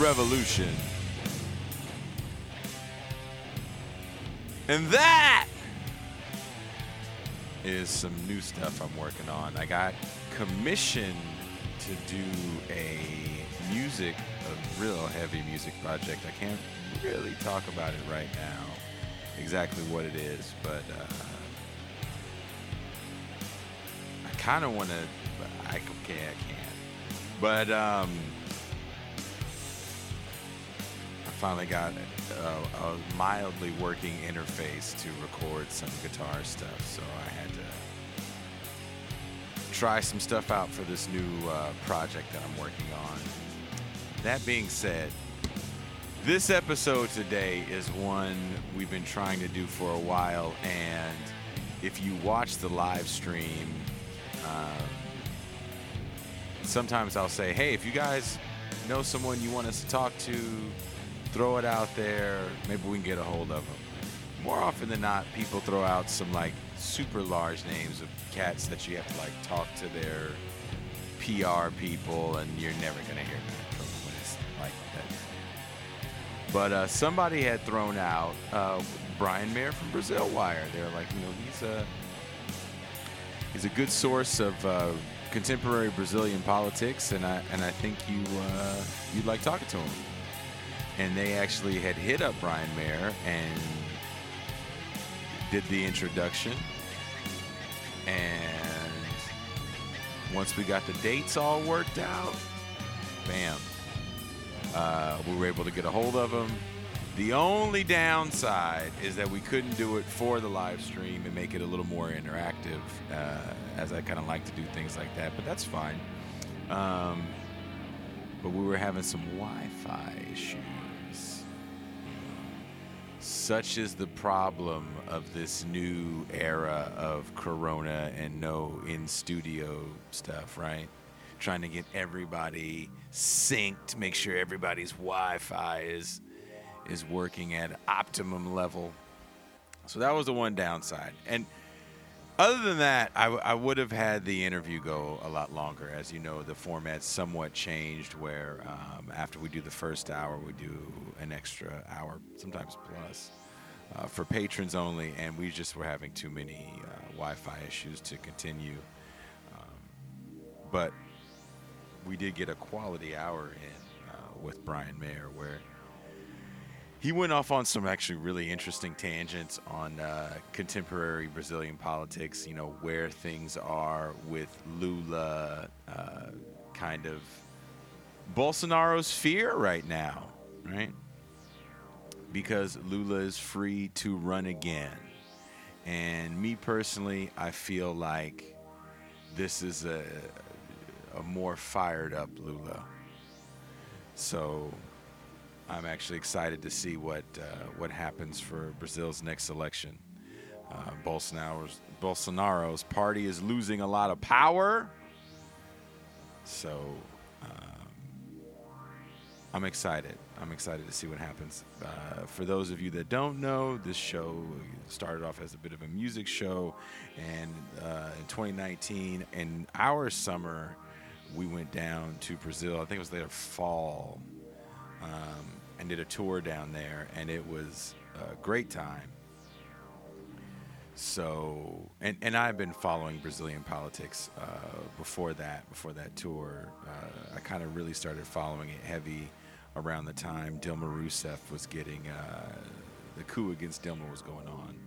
Revolution. And that is some new stuff I'm working on. I got commissioned to do a real heavy music project. I can't really talk about it right now, exactly what it is, but I kind of want to, I can't. But I finally got a mildly working interface to record some guitar stuff, so I had to try some stuff out for this new project that I'm working on. That being said, this episode today is one we've been trying to do for a while, and if you watch the live stream, sometimes I'll say, hey, if you guys know someone you want us to talk to, throw it out there. Maybe we can get a hold of them. More often than not, people throw out some like super large names of cats that you have to like talk to their PR people, and you're never going to hear back from them when it's like that. But somebody had thrown out Brian Mayer from Brazil Wire. They're like, he's a good source of contemporary Brazilian politics, and I think you'd like talking to him. And they actually had hit up Brian Mayer and did the introduction. And once we got the dates all worked out, bam, we were able to get a hold of him. The only downside is that we couldn't do it for the live stream and make it a little more interactive, as I kind of like to do things like that, but that's fine. But we were having some Wi-Fi issues. Such is the problem of this new era of Corona and no in-studio stuff, right? Trying to get everybody synced, make sure everybody's Wi-Fi is working at optimum level. So that was the one downside. And other than that, I would have had the interview go a lot longer. As you know, the format's somewhat changed where after we do the first hour, we do an extra hour, sometimes plus, for patrons only. And we just were having too many Wi-Fi issues to continue. But we did get a quality hour in with Brian Mayer where he went off on some actually really interesting tangents on contemporary Brazilian politics, where things are with Lula, kind of Bolsonaro's fear right now, right? Because Lula is free to run again. And me personally, I feel like this is a more fired up Lula. So I'm actually excited to see what happens for Brazil's next election. Bolsonaro's party is losing a lot of power, so I'm excited. I'm excited to see what happens. For those of you that don't know, this show started off as a bit of a music show, and in 2019, in our summer, we went down to Brazil. I think it was their fall. And did a tour down there, and it was a great time. So, and I've been following Brazilian politics before that tour. I kind of really started following it heavy around the time Dilma Rousseff was getting, the coup against Dilma was going on.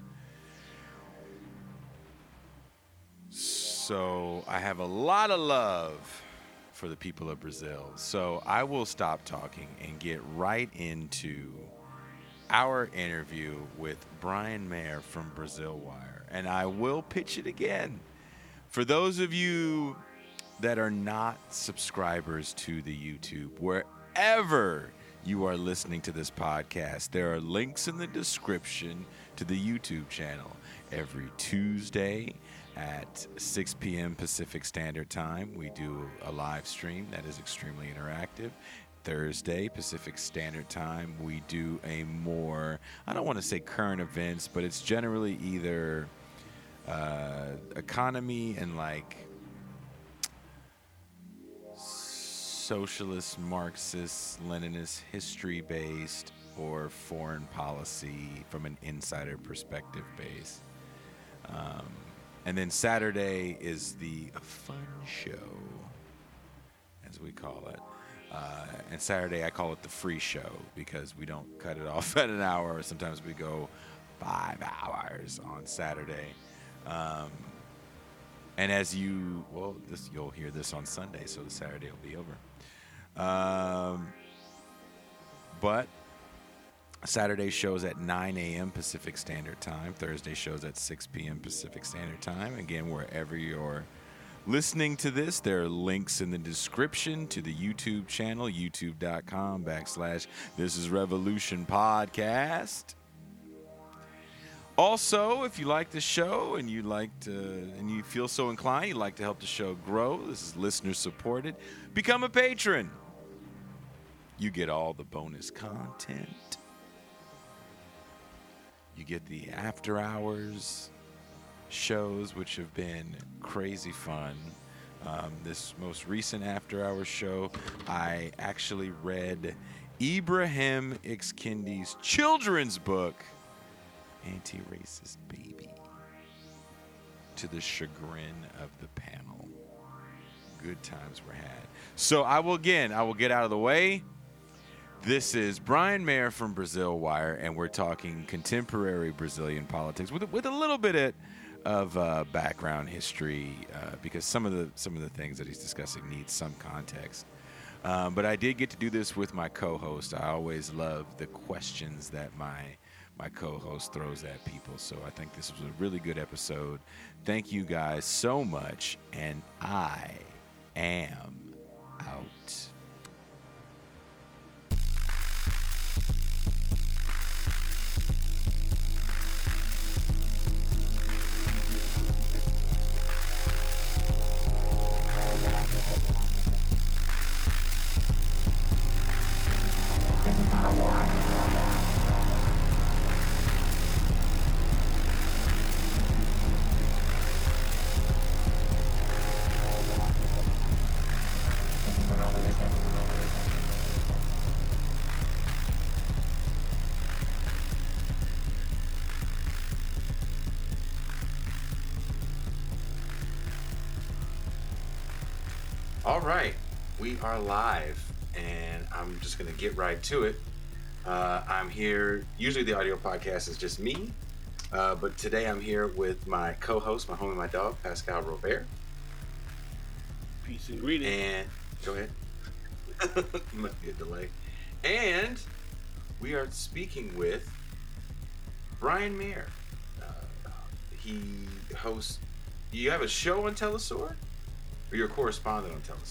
So I have a lot of love for the people of Brazil. So I will stop talking and get right into our interview with Brian Mayer from Brazil Wire. And I will pitch it again. For those of you that are not subscribers to the YouTube, wherever you are listening to this podcast, there are links in the description to the YouTube channel. Every Tuesday at 6 p.m. Pacific Standard Time, we do a live stream that is extremely interactive. Thursday, Pacific Standard Time, we do a more, I don't want to say current events, but it's generally either economy and like socialist, Marxist, Leninist, history-based, or foreign policy from an insider perspective base. And then Saturday is the fun show, as we call it. And Saturday, I call it the free show because we don't cut it off at an hour. Sometimes we go 5 hours on Saturday. And as you'll hear this on Sunday, so the Saturday will be over. But Saturday shows at 9 a.m. Pacific Standard Time. Thursday shows at 6 p.m. Pacific Standard Time. Again, wherever you're listening to this, there are links in the description to the YouTube channel, youtube.com/This Is Revolution Podcast. Also, if you like the show and you feel so inclined, you'd like to help the show grow, this is listener supported, become a patron. You get all the bonus content. You get the after hours shows, which have been crazy fun. This most recent after hours show, I actually read Ibrahim X. Kendi's children's book, Anti-Racist Baby, to the chagrin of the panel. Good times were had. So I will get out of the way. This is Brian Mayer from Brazil Wire, and we're talking contemporary Brazilian politics with a little bit of background history because some of the things that he's discussing need some context. But I did get to do this with my co-host. I always love the questions that my co-host throws at people, so I think this was a really good episode. Thank you guys so much, and I am out. All right, we are live, and I'm just going to get right to it. I'm here. Usually the audio podcast is just me, but today I'm here with my co-host, my homie, my dog, Pascal Robert. Peace and greetings. And go ahead. Might be a delay. And we are speaking with Brian Mayer. He hosts. You have a show on Telesur? Or you're a correspondent on Telesur?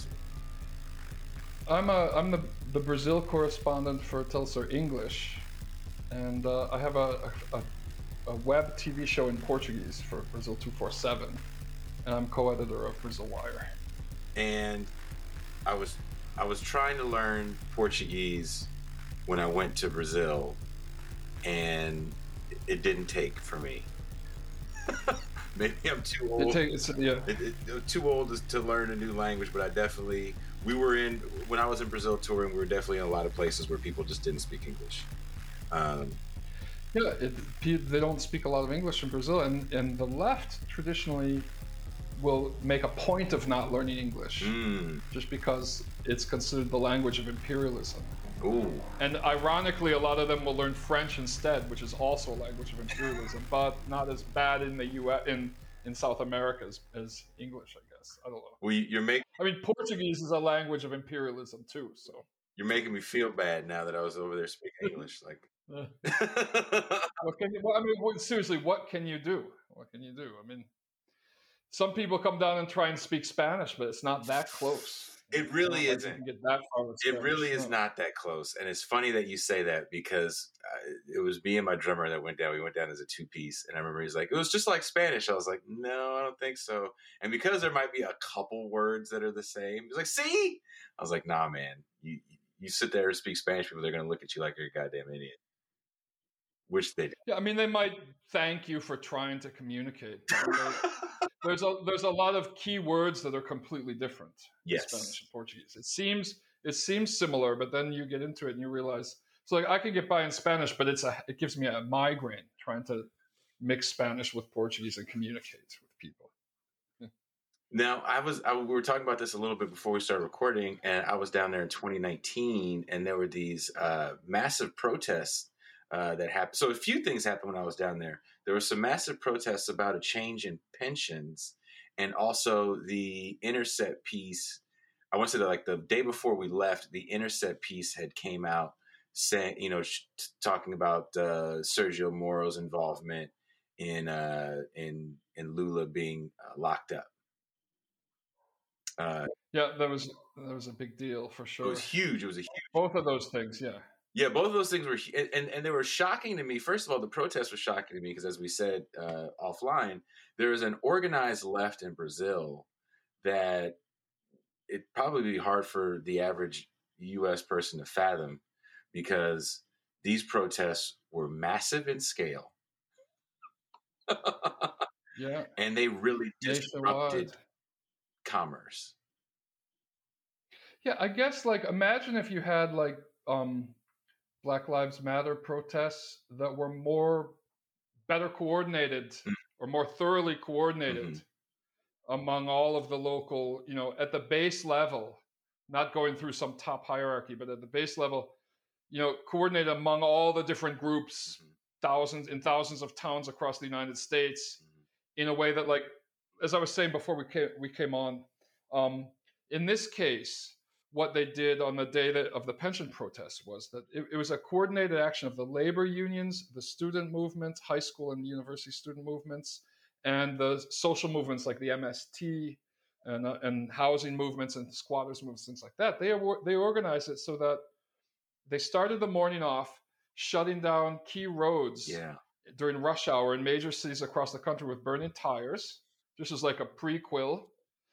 I'm the Brazil correspondent for Telesur English, and I have a web TV show in Portuguese for Brazil 247, and I'm co-editor of Brazil Wire. And I was trying to learn Portuguese when I went to Brazil, and it didn't take for me. Maybe I'm too old. Too old to learn a new language, but when I was in Brazil touring, we were definitely in a lot of places where people just didn't speak English. They don't speak a lot of English in Brazil, and the left traditionally will make a point of not learning English, just because it's considered the language of imperialism. Ooh. And ironically, a lot of them will learn French instead, which is also a language of imperialism, but not as bad in the U.S. in South America as English, I guess. I don't know. Well, Portuguese is a language of imperialism too. So you're making me feel bad now that I was over there speaking English. Like, seriously, what can you do? What can you do? Some people come down and try and speak Spanish, but it's not that close. It really isn't. You can get that far with Spanish. It really is not that close. And it's funny that you say that because it was me and my drummer that went down. We went down as a two-piece. And I remember he's like, it was just like Spanish. I was like, no, I don't think so. And because there might be a couple words that are the same, he's like, see? I was like, nah, man. You sit there and speak Spanish, people, they're going to look at you like you're a goddamn idiot. Which they do. Yeah, they might thank you for trying to communicate. There's a lot of key words that are completely different in Spanish and Portuguese. It seems it seems similar, but then you get into it and you realize, so like I can get by in Spanish, but it gives me a migraine trying to mix Spanish with Portuguese and communicate with people. Now, we were talking about this a little bit before we started recording, and I was down there in 2019, and there were these massive protests that happened. So a few things happened when I was down there. There were some massive protests about a change in pensions, and also the Intercept piece. I want to say that like the day before we left, the Intercept piece had came out saying, talking about Sergio Moro's involvement in Lula being locked up. Yeah, that was a big deal for sure. It was huge. It was a huge. Both of those things, yeah. Yeah, both of those things were, and they were shocking to me. First of all, the protests were shocking to me because, as we said offline, there is an organized left in Brazil that it'd probably be hard for the average U.S. person to fathom, because these protests were massive in scale. Yeah, and they really disrupted commerce. Yeah, I guess like imagine if you had like Black Lives Matter protests that were better coordinated or more thoroughly coordinated among all of the local, at the base level, not going through some top hierarchy, but at the base level, coordinated among all the different groups, thousands of towns across the United States, in a way that, like, as I was saying before we came on, in this case, what they did on the day of the pension protests was that it was a coordinated action of the labor unions, the student movement, high school and university student movements, and the social movements like the MST and housing movements and squatters movements, things like that. They organized it so that they started the morning off shutting down key roads during rush hour in major cities across the country with burning tires. This is like a preview.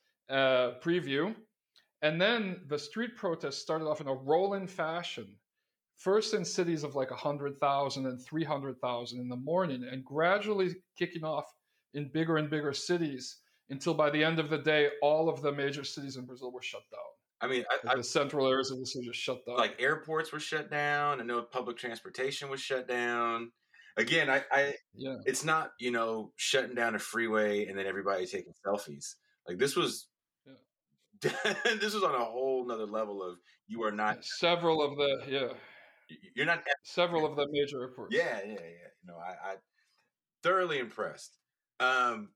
And then the street protests started off in a rolling fashion, first in cities of like 100,000 and 300,000 in the morning, and gradually kicking off in bigger and bigger cities until by the end of the day, all of the major cities in Brazil were shut down. I mean, the central areas of the city just shut down. Like airports were shut down. I know public transportation was shut down. Again, it's not, shutting down a freeway and then everybody taking selfies. Like this was, this was on a whole nother level of you are not several of the you're not several of the major airports. Yeah. I thoroughly impressed. And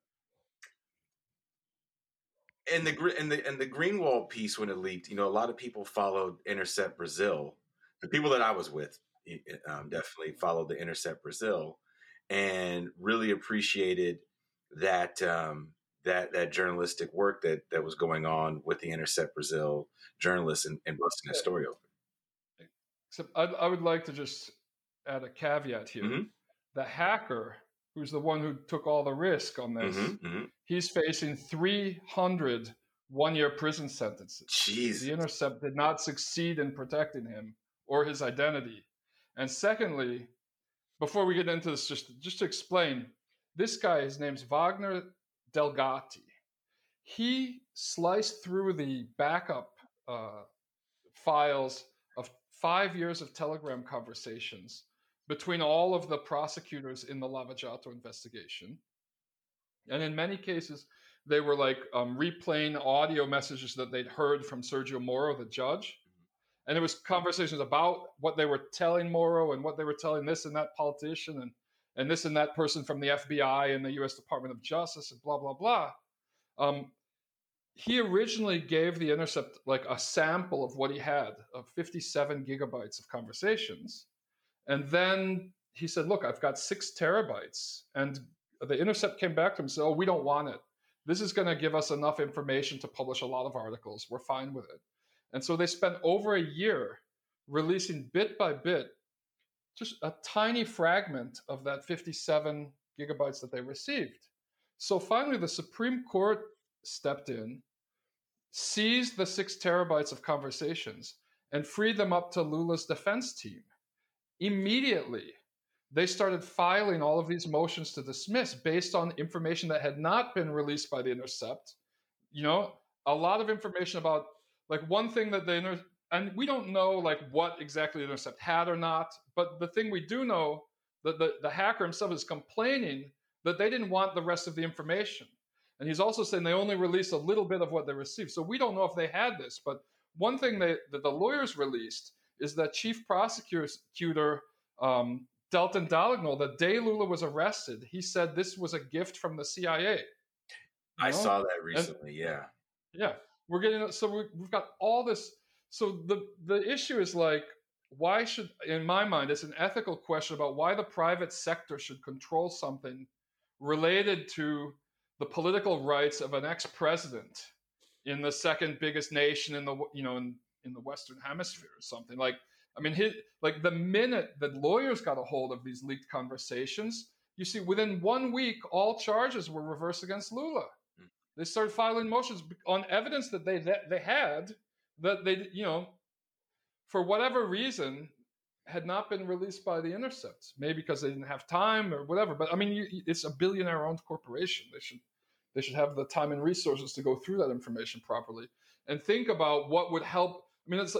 the Greenwald piece, when it leaked, a lot of people followed Intercept Brazil. The people that I was with definitely followed the Intercept Brazil and really appreciated that that journalistic work that was going on with the Intercept Brazil journalists and busting that story open. Except I would like to just add a caveat here. The hacker, who's the one who took all the risk on this, he's facing 300 one-year prison sentences. Jeez. The Intercept did not succeed in protecting him or his identity. And secondly, before we get into this, just to explain, this guy, his name's Wagner Delgatti. He sliced through the backup files of 5 years of Telegram conversations between all of the prosecutors in the Lava Jato investigation. And in many cases, they were like replaying audio messages that they'd heard from Sergio Moro, the judge. And it was conversations about what they were telling Moro and what they were telling this and that politician and this and that person from the FBI and the U.S. Department of Justice and blah, blah, blah. He originally gave the Intercept like a sample of what he had of 57 gigabytes of conversations. And then he said, look, I've got 6 terabytes. And the Intercept came back to him and said, oh, we don't want it. This is going to give us enough information to publish a lot of articles. We're fine with it. And so they spent over a year releasing bit by bit just a tiny fragment of that 57 gigabytes that they received. So finally, the Supreme Court stepped in, seized the 6 terabytes of conversations, and freed them up to Lula's defense team. Immediately, they started filing all of these motions to dismiss based on information that had not been released by the Intercept. A lot of information about, like, one thing that and we don't know like what exactly the Intercept had or not. But the thing we do know that the hacker himself is complaining that they didn't want the rest of the information, and he's also saying they only released a little bit of what they received. So we don't know if they had this. But one thing that the lawyers released is that Chief Prosecutor Delton Dallagnol, the day Lula was arrested, he said this was a gift from the CIA. I saw that recently. Yeah. Yeah, we're getting we've got all this. So the issue is like, why should, in my mind, it's an ethical question about why the private sector should control something related to the political rights of an ex-president in the second biggest nation in the in the Western Hemisphere or something. Like, I mean, like the minute that lawyers got a hold of these leaked conversations, you see, within 1 week, all charges were reversed against Lula. They started filing motions on evidence that they had that they, for whatever reason, had not been released by the Intercept. Maybe because they didn't have time or whatever. But I mean, it's a billionaire-owned corporation. They should have the time and resources to go through that information properly and think about what would help. I mean,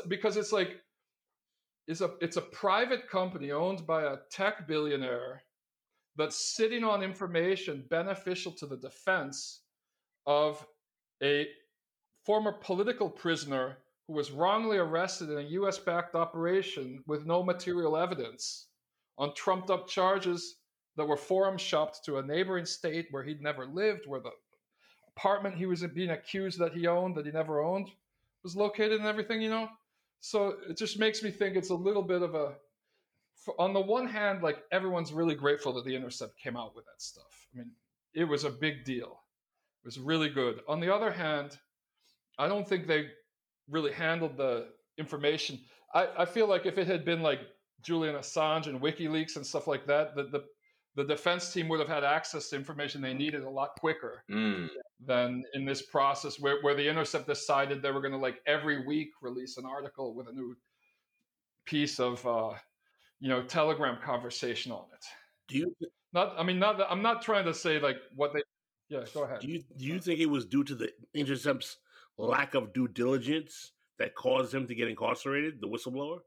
it's a private company owned by a tech billionaire that's sitting on information beneficial to the defense of a former political prisoner who was wrongly arrested in a US-backed operation with no material evidence on trumped-up charges that were forum shopped to a neighboring state where he'd never lived, where the apartment he was being accused that he owned, that he never owned, was located and everything, So it just makes me think it's a little bit of on the one hand, like everyone's really grateful that the Intercept came out with that stuff. I mean, it was a big deal. It was really good. On the other hand, I don't think they really handled the information. I feel like if it had been like Julian Assange and WikiLeaks and stuff like that, the defense team would have had access to information they needed a lot quicker than in this process where the Intercept decided they were going to like every week release an article with a new piece of Telegram conversation on it. I'm not trying to say like what they. Yeah, go ahead. Do you think it was due to the Intercept's lack of due diligence that caused him to get incarcerated, the whistleblower?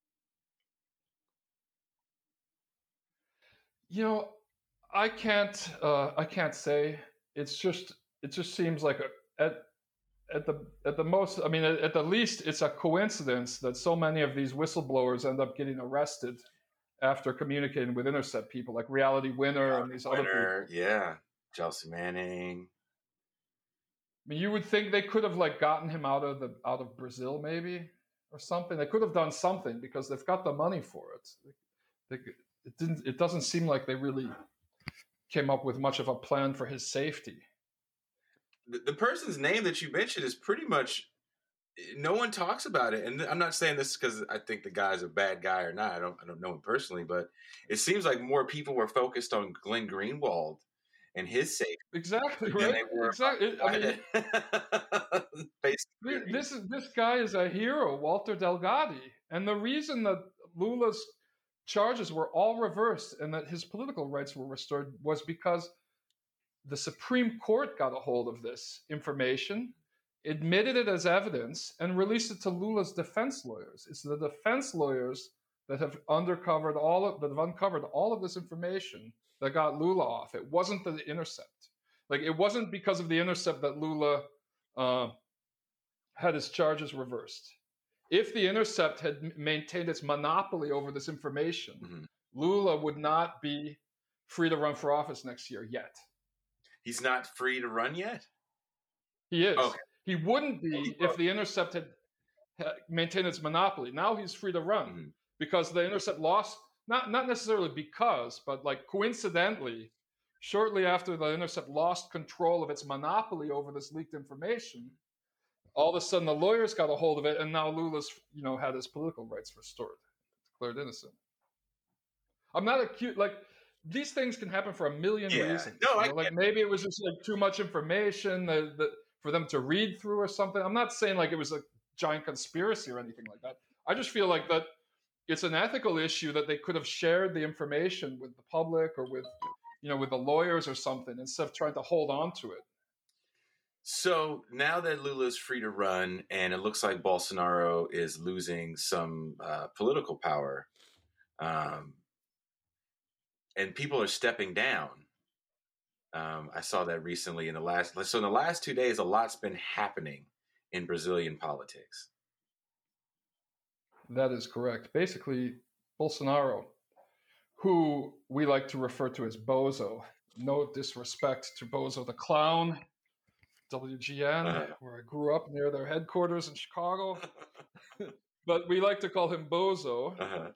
I can't say. It just seems like at the most, I mean, at the least, it's a coincidence that so many of these whistleblowers end up getting arrested after communicating with Intercept people, like Reality Winner and these other people. Yeah, Chelsea Manning. I mean, you would think they could have like gotten him out of Brazil, maybe, or something. They could have done something because they've got the money for it. It doesn't seem like they really came up with much of a plan for his safety. The person's name that you mentioned is pretty much, no one talks about it. And I'm not saying this because I think the guy's a bad guy or not. I don't know him personally, but it seems like more people were focused on Glenn Greenwald and his safety. Exactly, right? Exactly. I mean, this guy is a hero, Walter Delgado. And the reason that Lula's charges were all reversed and that his political rights were restored was because the Supreme Court got a hold of this information, admitted it as evidence, and released it to Lula's defense lawyers. It's the defense lawyers that have uncovered all of this information that got Lula off. It wasn't the Intercept. Like, it wasn't because of the Intercept that Lula had his charges reversed. If the Intercept had maintained its monopoly over this information, Lula would not be free to run for office next year yet. He's not free to run yet? He is. Okay. He wouldn't be if the Intercept had maintained its monopoly. Now he's free to run because the Intercept lost, not necessarily because, but like coincidentally, shortly after the Intercept lost control of its monopoly over this leaked information, all of a sudden the lawyers got a hold of it, and now Lula's, had his political rights restored, declared innocent. I'm not acute, like, these things can happen for a million reasons. No, maybe it was just like too much information that for them to read through or something. I'm not saying like it was a giant conspiracy or anything like that. I just feel like that it's an ethical issue that they could have shared the information with the public or with the lawyers or something instead of trying to hold on to it. So now that Lula's free to run, and it looks like Bolsonaro is losing some political power, and people are stepping down. I saw that recently in the last 2 days, a lot's been happening in Brazilian politics. That is correct. Basically, Bolsonaro, who we like to refer to as Bozo, no disrespect to Bozo the Clown, WGN, where I grew up near their headquarters in Chicago, but we like to call him Bozo.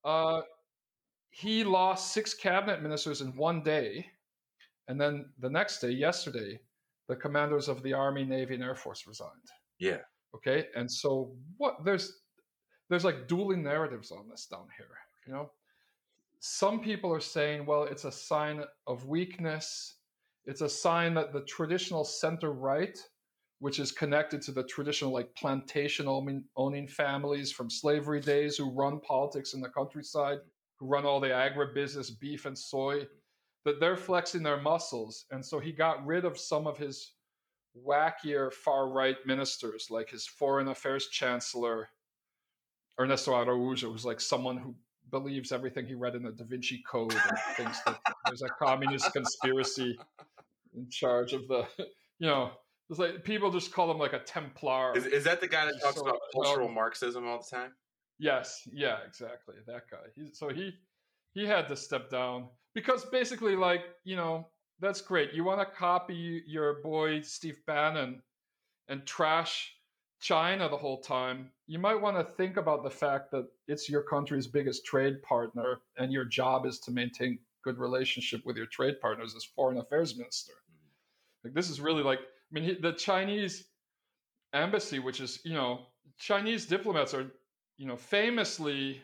He lost 6 cabinet ministers in one day, and then the next day, yesterday, the commanders of the Army, Navy, and Air Force resigned. Yeah. Okay, and so what? There's like dueling narratives on this down here. You know, some people are saying, well, it's a sign of weakness. It's a sign that the traditional center right, which is connected to the traditional like plantation owning families from slavery days who run politics in the countryside, who run all the agribusiness, beef and soy, that they're flexing their muscles. And so he got rid of some of his wackier far-right ministers, like his foreign affairs chancellor, Ernesto Araújo, who's like someone who believes everything he read in the Da Vinci Code and thinks that there's a communist conspiracy in charge of the, it's like people just call him like a Templar. Is that the guy that talks about cultural Marxism all the time? Yes, yeah, exactly. That guy. He had to step down because basically, like, that's great. You want to copy your boy Steve Bannon and trash China the whole time. You might want to think about the fact that it's your country's biggest trade partner, and your job is to maintain good relationship with your trade partners as foreign affairs minister. Like, this is really like, the Chinese embassy, which is, Chinese diplomats are, famously,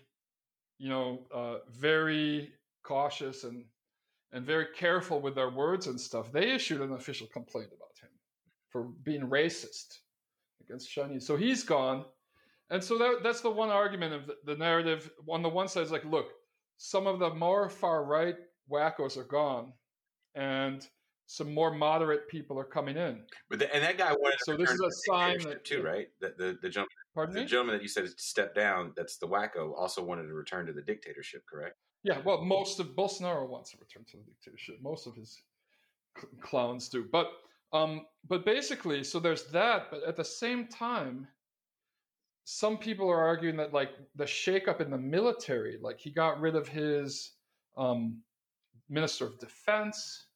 very cautious and very careful with their words and stuff. They issued an official complaint about him for being racist against Chinese. So he's gone. And so that's the one argument of the narrative. On the one side, it's like, look, some of the more far-right wackos are gone, and some more moderate people are coming in. And that guy wanted so this is a sign that too, right? The gentleman, the gentleman that you said stepped down, that's the wacko, also wanted to return to the dictatorship, correct? Yeah, well, most of Bolsonaro wants to return to the dictatorship. Most of his clowns do. But basically, so there's that. But at the same time, some people are arguing that, like, the shakeup in the military, like he got rid of his minister of defense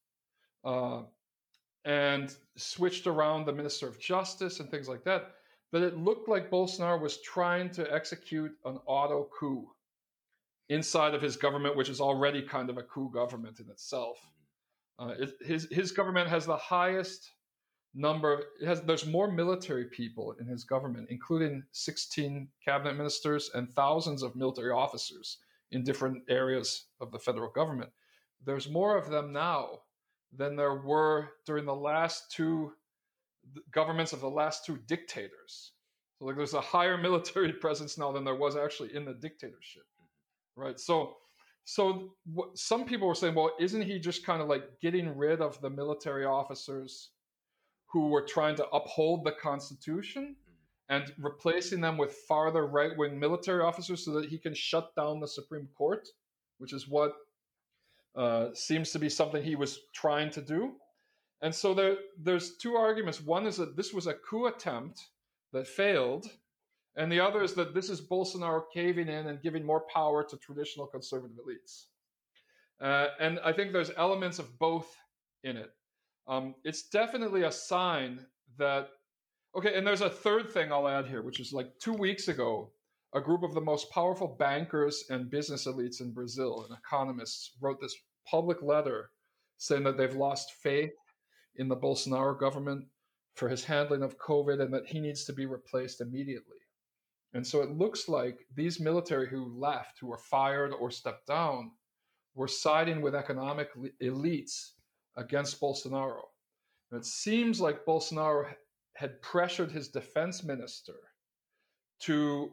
and switched around the minister of justice and things like that. But it looked like Bolsonaro was trying to execute an auto coup inside of his government, which is already kind of a coup government in itself. His government has the highest number there's more military people in his government, including 16 cabinet ministers and thousands of military officers in different areas of the federal government. There's more of them now than there were during the last 2 governments of the last 2 dictators. So, like, there's a higher military presence now than there was actually in the dictatorship, right? So some people were saying, well, isn't he just kind of like getting rid of the military officers who were trying to uphold the Constitution and replacing them with farther right-wing military officers so that he can shut down the Supreme Court, which is what seems to be something he was trying to do. And so there's 2 arguments. One is that this was a coup attempt that failed, and the other is that this is Bolsonaro caving in and giving more power to traditional conservative elites. And I think there's elements of both in it. It's definitely a sign that, okay, and there's a third thing I'll add here, which is like 2 weeks ago, a group of the most powerful bankers and business elites in Brazil and economists wrote this public letter saying that they've lost faith in the Bolsonaro government for his handling of COVID and that he needs to be replaced immediately. And so it looks like these military who left, who were fired or stepped down, were siding with economic elites against Bolsonaro. And it seems like Bolsonaro had pressured his defense minister to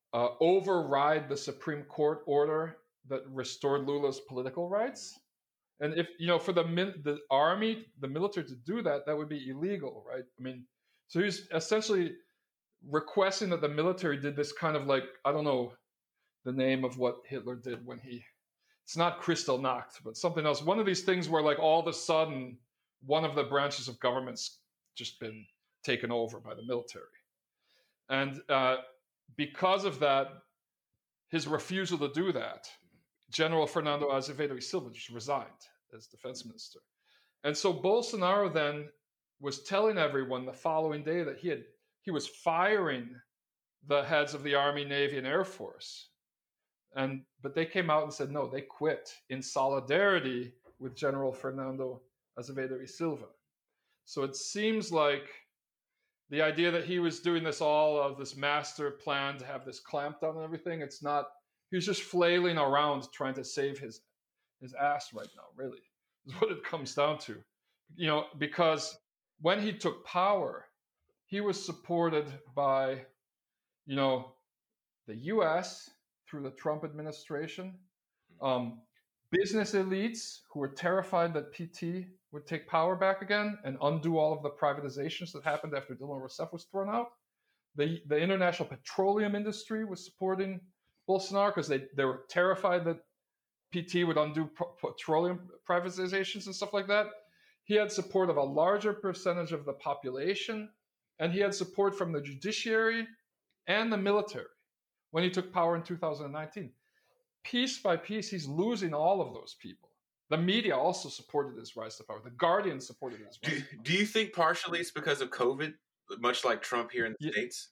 override the Supreme Court order that restored Lula's political rights. And if, for the army, the military to do that, that would be illegal, right? I mean, so he's essentially requesting that the military did this kind of like, I don't know the name of what Hitler did when it's not Kristallnacht, but something else. One of these things where like all of a sudden one of the branches of government's just been taken over by the military. And because of that, his refusal to do that, General Fernando Azevedo e Silva just resigned as defense minister. And so Bolsonaro then was telling everyone the following day that he was firing the heads of the Army, Navy, and Air Force. But they came out and said, no, they quit in solidarity with General Fernando Azevedo e Silva. So it seems like the idea that he was doing this all of this master plan to have this clampdown and everything, it's not, he's just flailing around trying to save his ass right now, really, is what it comes down to. Because when he took power, he was supported by, the US through the Trump administration, business elites who were terrified that PT would take power back again and undo all of the privatizations that happened after Dilma Rousseff was thrown out. The international petroleum industry was supporting Bolsonaro because they were terrified that PT would undo petroleum privatizations and stuff like that. He had support of a larger percentage of the population, and he had support from the judiciary and the military when he took power in 2019. Piece by piece, he's losing all of those people. The media also supported his rise to power. The Guardian supported his rise to power. Do you think partially it's because of COVID, much like Trump here in the States?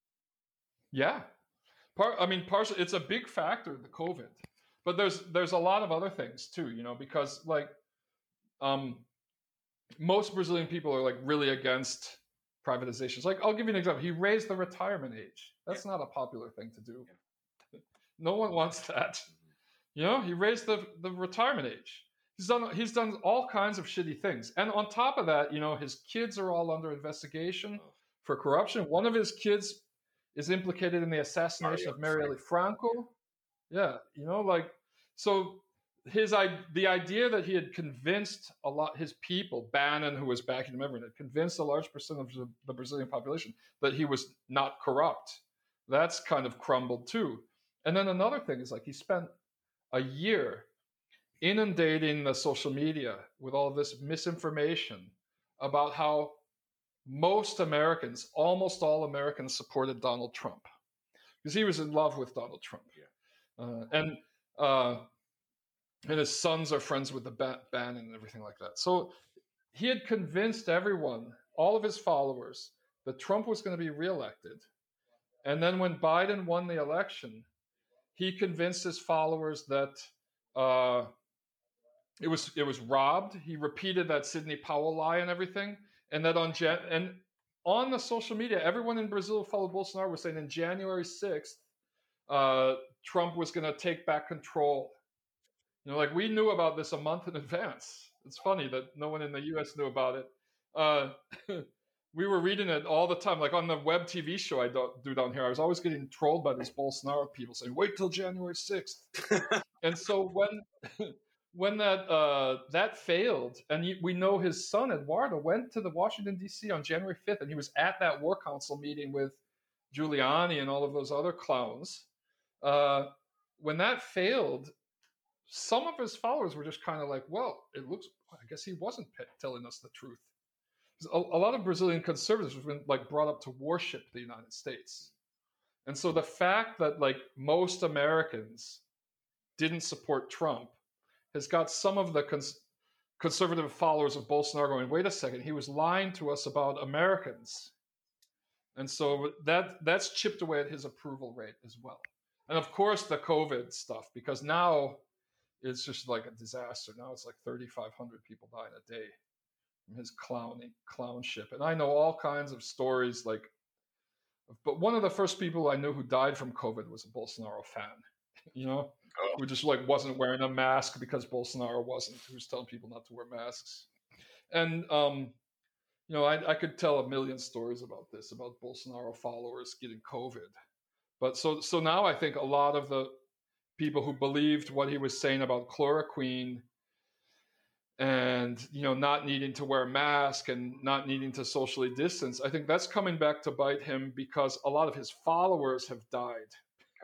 Yeah. Partially, it's a big factor, the COVID. But there's a lot of other things too, because like most Brazilian people are like really against privatizations. Like, I'll give you an example. He raised the retirement age. That's not a popular thing to do. No one wants that. He raised the retirement age. He's done all kinds of shitty things. And on top of that, his kids are all under investigation for corruption. One of his kids is implicated in the assassination of Marielle Franco. Yeah, so the idea that he had convinced his people, Bannon, who was backing him, everyone had convinced a large percentage of the Brazilian population that he was not corrupt. That's kind of crumbled too. And then another thing is like he spent a year inundating the social media with all this misinformation about how most Americans, almost all Americans, supported Donald Trump because he was in love with Donald Trump. Yeah. And his sons are friends with the Bannon and everything like that. So he had convinced everyone, all of his followers, that Trump was going to be reelected. And then when Biden won the election, he convinced his followers that it was robbed. He repeated that Sidney Powell lie and everything. And that on the social media, everyone in Brazil who followed Bolsonaro was saying in January 6th, Trump was going to take back control. Like we knew about this a month in advance. It's funny that no one in the U.S. knew about it. We were reading it all the time. Like on the web TV show I do down here, I was always getting trolled by these Bolsonaro people saying, wait till January 6th. And so when that failed, and we know his son, Eduardo, went to the Washington, D.C. on January 5th, and he was at that War Council meeting with Giuliani and all of those other clowns. When that failed, some of his followers were just kind of like, well, I guess he wasn't telling us the truth. A lot of Brazilian conservatives have been like brought up to worship the United States. And so the fact that like most Americans didn't support Trump has got some of the conservative followers of Bolsonaro going, wait a second, he was lying to us about Americans. And so that's chipped away at his approval rate as well. And of course the COVID stuff, because now it's just like a disaster. Now it's like 3,500 people dying a day from his clownship. And I know all kinds of stories but one of the first people I knew who died from COVID was a Bolsonaro fan, who just like wasn't wearing a mask because Bolsonaro wasn't, who was telling people not to wear masks. And, I could tell a million stories about this, about Bolsonaro followers getting COVID. But so now I think a lot of the people who believed what he was saying about chloroquine and not needing to wear a mask and not needing to socially distance. I think that's coming back to bite him because a lot of his followers have died,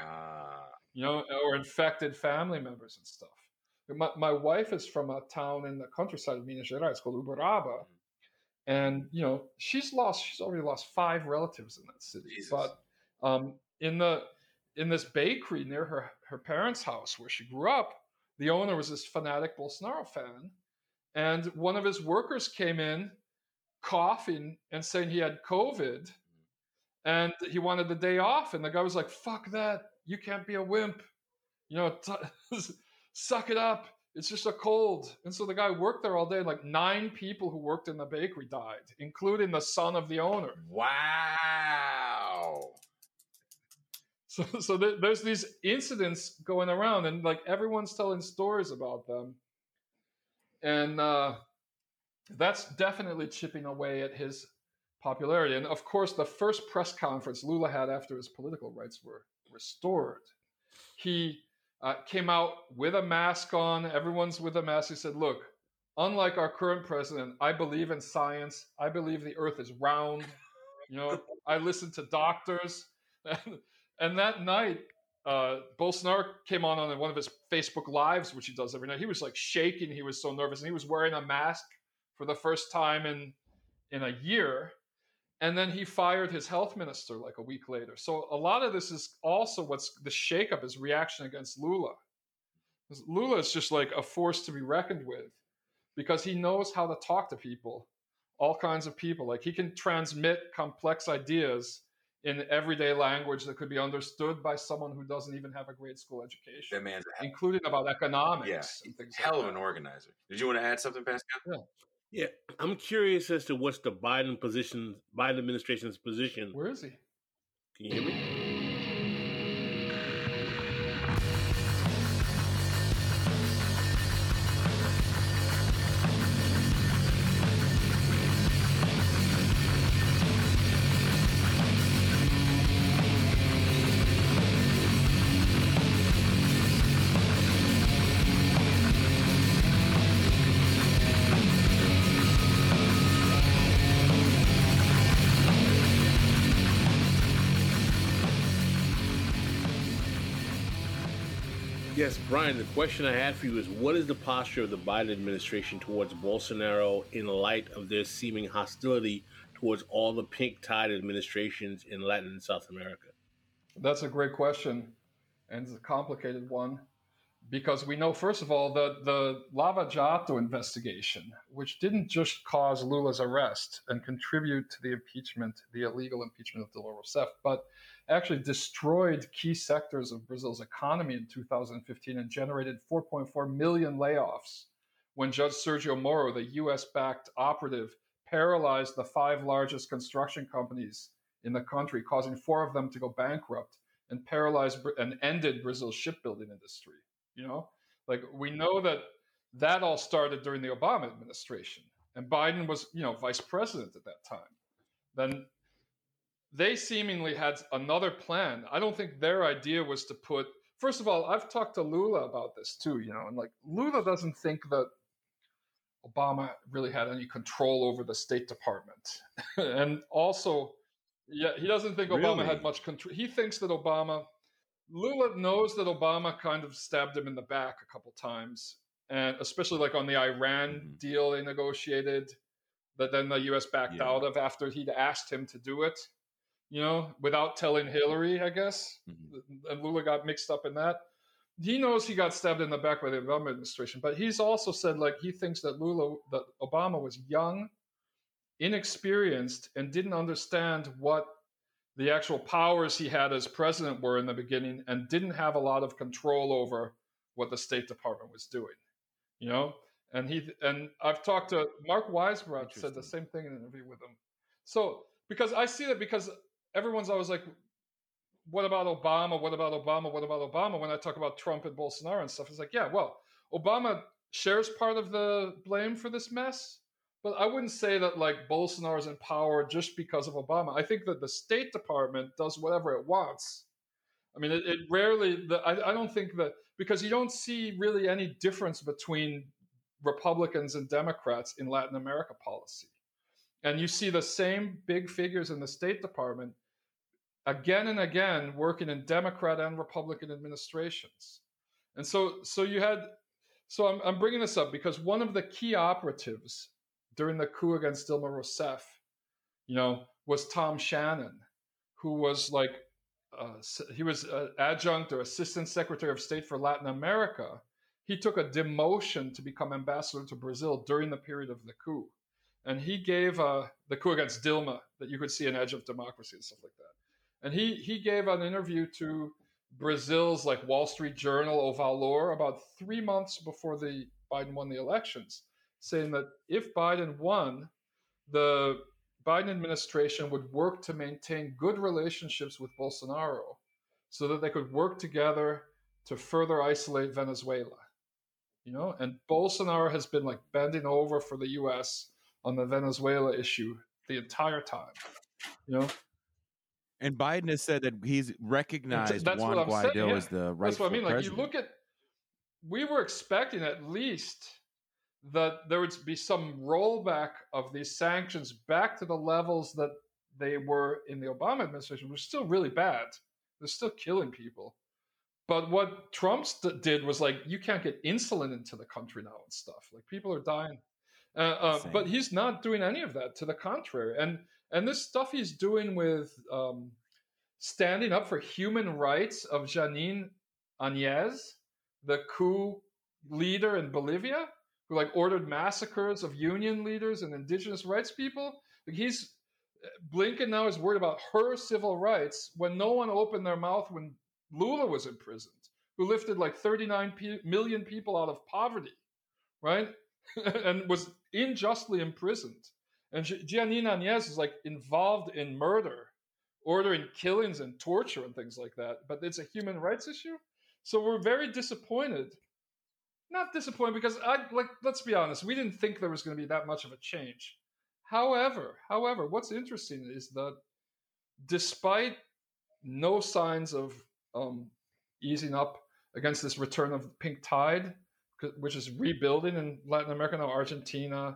or infected family members and stuff. My wife is from a town in the countryside of Minas Gerais called Uberaba, and she's already lost 5 relatives in that city. Jesus. But in this bakery near her parents' house where she grew up, the owner was this fanatic Bolsonaro fan, and one of his workers came in coughing and saying he had COVID, and he wanted the day off, and the guy was like, "Fuck that! You can't be a wimp. Suck it up. It's just a cold." And so the guy worked there all day. Like 9 people who worked in the bakery died, including the son of the owner. Wow. So there's these incidents going around, and like everyone's telling stories about them, and that's definitely chipping away at his popularity. And of course, the first press conference Lula had after his political rights were restored, he came out with a mask on. Everyone's with a mask. He said, "Look, unlike our current president, I believe in science. I believe the earth is round. I listen to doctors." And that night, Bolsonaro came on one of his Facebook Lives, which he does every night. He was like shaking. He was so nervous. And he was wearing a mask for the first time in a year. And then he fired his health minister like a week later. So a lot of this is also what's the shakeup is reaction against Lula. Lula is just like a force to be reckoned with because he knows how to talk to people, all kinds of people. Like he can transmit complex ideas in everyday language that could be understood by someone who doesn't even have a grade school education. That man's including about economics and things hell like of that. an organizer. Did you want to add something, Pascal? Yeah, I'm curious as to what's the Biden administration's position. Where is he? Can you hear me? Yes, Brian, the question I had for you is what is the posture of the Biden administration towards Bolsonaro in light of their seeming hostility towards all the pink-tide administrations in Latin and South America? That's a great question, and it's a complicated one, because we know, first of all, the Lava Jato investigation, which didn't just cause Lula's arrest and contribute to the illegal impeachment of Dilma Rousseff, but actually destroyed key sectors of Brazil's economy in 2015 and generated 4.4 million layoffs when Judge Sergio Moro, the US-backed operative, paralyzed the 5 largest construction companies in the country, causing 4 of them to go bankrupt and paralyzed and ended Brazil's shipbuilding industry. Like we know that all started during the Obama administration, and Biden was, vice president at that time. Then they seemingly had another plan. I don't think their idea was to first of all, I've talked to Lula about this too, and like Lula doesn't think that Obama really had any control over the State Department. And also, he doesn't think Obama had much control. He thinks that Lula knows that Obama kind of stabbed him in the back a couple times, and especially like on the Iran deal they negotiated that then the U.S. backed out of after he'd asked him to do it, without telling Hillary, I guess. And Lula got mixed up in that. He knows he got stabbed in the back by the Obama administration, but he's also said like he thinks that Obama was young, inexperienced, and didn't understand what the actual powers he had as president were in the beginning, and didn't have a lot of control over what the State Department was doing, And I've talked to Mark Weisbrot, said the same thing in an interview with him. So because I see that because everyone's always like, what about Obama? What about Obama? What about Obama? When I talk about Trump and Bolsonaro and stuff, it's like, yeah, well, Obama shares part of the blame for this mess. But I wouldn't say that like Bolsonaro's in power just because of Obama. I think that the State Department does whatever it wants. I mean, it rarely, I don't think that, because you don't see really any difference between Republicans and Democrats in Latin America policy. And you see the same big figures in the State Department again and again working in Democrat and Republican administrations. And so I'm bringing this up because one of the key operatives during the coup against Dilma Rousseff, was Tom Shannon, who was he was an adjunct or assistant secretary of state for Latin America. He took a demotion to become ambassador to Brazil during the period of the coup. And he gave the coup against Dilma, that you could see an edge of democracy and stuff like that. And he gave an interview to Brazil's Wall Street Journal, O Valor, about 3 months before Biden won the elections, saying that if Biden won, the Biden administration would work to maintain good relationships with Bolsonaro so that they could work together to further isolate Venezuela. And Bolsonaro has been bending over for the U.S. on the Venezuela issue the entire time. And Biden has said that he's recognized That's Juan Guaido as the rightful president. That's what I mean. We were expecting at least that there would be some rollback of these sanctions back to the levels that they were in the Obama administration, which is still really bad. They're still killing people. But what Trump did was you can't get insulin into the country now and stuff. People are dying. But he's not doing any of that. To the contrary. And this stuff he's doing with standing up for human rights of Janine Áñez, the coup leader in Bolivia, who ordered massacres of union leaders and indigenous rights people. Blinken now is worried about her civil rights when no one opened their mouth when Lula was imprisoned, who lifted 39 million people out of poverty, right? And was unjustly imprisoned. And Janine Áñez is involved in murder, ordering killings and torture and things like that. But it's a human rights issue. So we're very disappointed. Not disappointed because let's be honest, we didn't think there was going to be that much of a change. However, what's interesting is that despite no signs of easing up against this return of the pink tide, which is rebuilding in Latin America now, Argentina,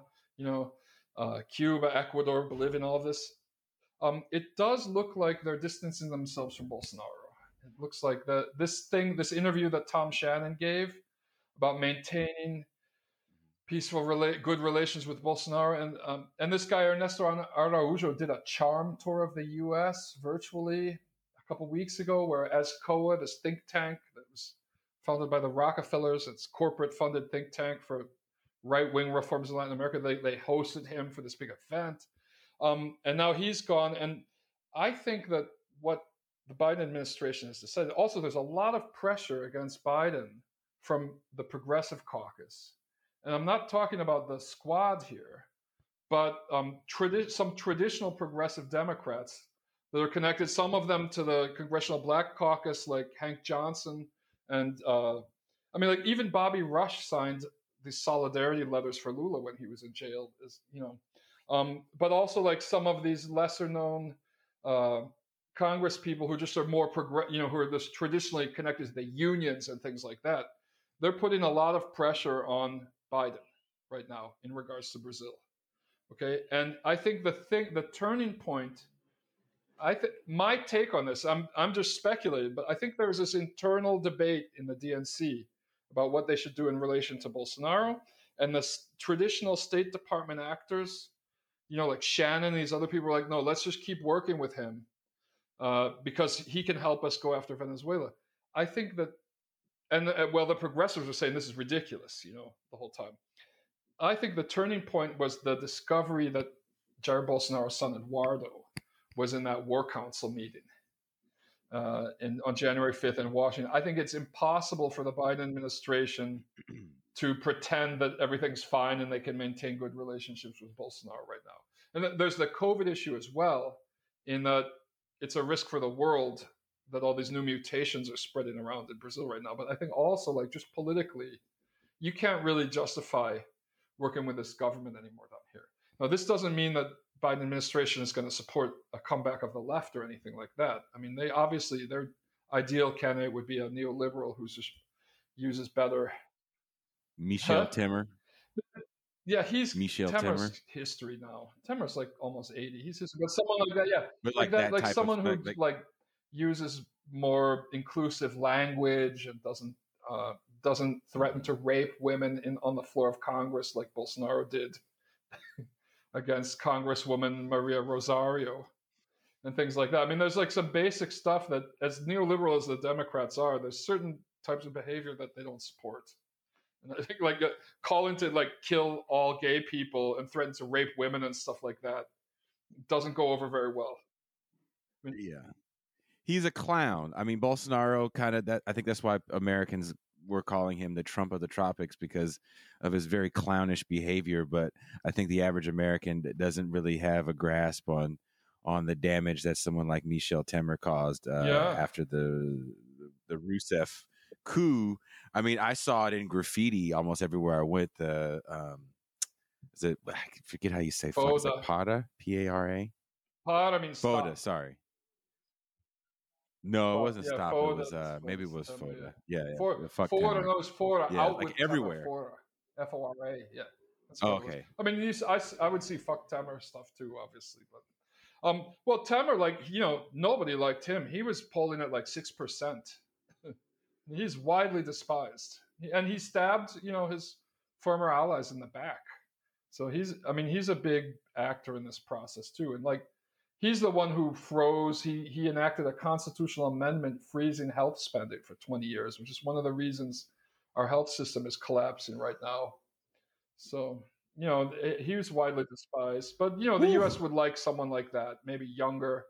Cuba, Ecuador, Bolivia, and all of this, it does look like they're distancing themselves from Bolsonaro. It looks like this interview that Tom Shannon gave about maintaining peaceful, good relations with Bolsonaro, and this guy Ernesto Araujo did a charm tour of the U.S. virtually a couple weeks ago, where ASCOA, this think tank that was founded by the Rockefellers, it's corporate-funded think tank for right-wing reforms in Latin America, they hosted him for this big event, and now he's gone. And I think that what the Biden administration has decided, also there's a lot of pressure against Biden from the Progressive Caucus. And I'm not talking about the squad here, but some traditional progressive Democrats that are connected, some of them to the Congressional Black Caucus, like Hank Johnson. And even Bobby Rush signed these solidarity letters for Lula when he was in jail, but also some of these lesser known Congress people who just are more who are just traditionally connected to the unions and things like that. They're putting a lot of pressure on Biden right now in regards to Brazil. Okay. And I think the turning point, my take on this, I'm just speculating, but I think there's this internal debate in the DNC about what they should do in relation to Bolsonaro, and the traditional State Department actors, like Shannon, these other people are no, let's just keep working with him because he can help us go after Venezuela. I think that, and the progressives are saying this is ridiculous, the whole time. I think the turning point was the discovery that Jair Bolsonaro's son Eduardo was in that War Council meeting on January 5th in Washington. I think it's impossible for the Biden administration to pretend that everything's fine and they can maintain good relationships with Bolsonaro right now. And there's the COVID issue as well, in that it's a risk for the world that all these new mutations are spreading around in Brazil right now. But I think also, just politically, you can't really justify working with this government anymore down here. Now, this doesn't mean that Biden administration is going to support a comeback of the left or anything like that. I mean, their ideal candidate would be a neoliberal who just uses better. Michel Temer. Yeah, he's Michel Temer's Temer? history now. Temer's like almost 80. He's just, but someone like that, yeah, But like like that, that like type of someone who like uses more inclusive language and doesn't threaten to rape women on the floor of Congress like Bolsonaro did against Congresswoman Maria Rosario and things like that. I mean, there's like some basic stuff that, as neoliberal as the Democrats are, there's certain types of behavior that they don't support. And I think like calling to like kill all gay people and threaten to rape women and stuff like that doesn't go over very well. I mean, yeah. He's a clown. I mean, Bolsonaro kind of that. I think that's why Americans were calling him the Trump of the tropics because of his very clownish behavior. But I think the average American doesn't really have a grasp on the damage that someone like Michel Temer caused after the Rousseff coup. I mean, I saw it in graffiti almost everywhere I went. Is it? I forget how you say fuck. It's like Pada, P-A-R-A. Pada means stop. Foda, sorry. No, it wasn't yeah, stop. Foda, It was maybe it was Foda. Yeah. Fuck Foda knows Foda. Yeah, out like with everywhere. Temer, Fora. Yeah. That's Oh, okay. I mean, I would see fuck Temer stuff too, obviously, but well, Temer, like nobody liked him. He was polling at like 6%. He's widely despised, and he stabbed his former allies in the back. So he's a big actor in this process too, and like he's the one who froze. He enacted a constitutional amendment freezing health spending for 20 years, which is one of the reasons our health system is collapsing right now. So he was widely despised, but the U.S. would like someone like that, maybe younger,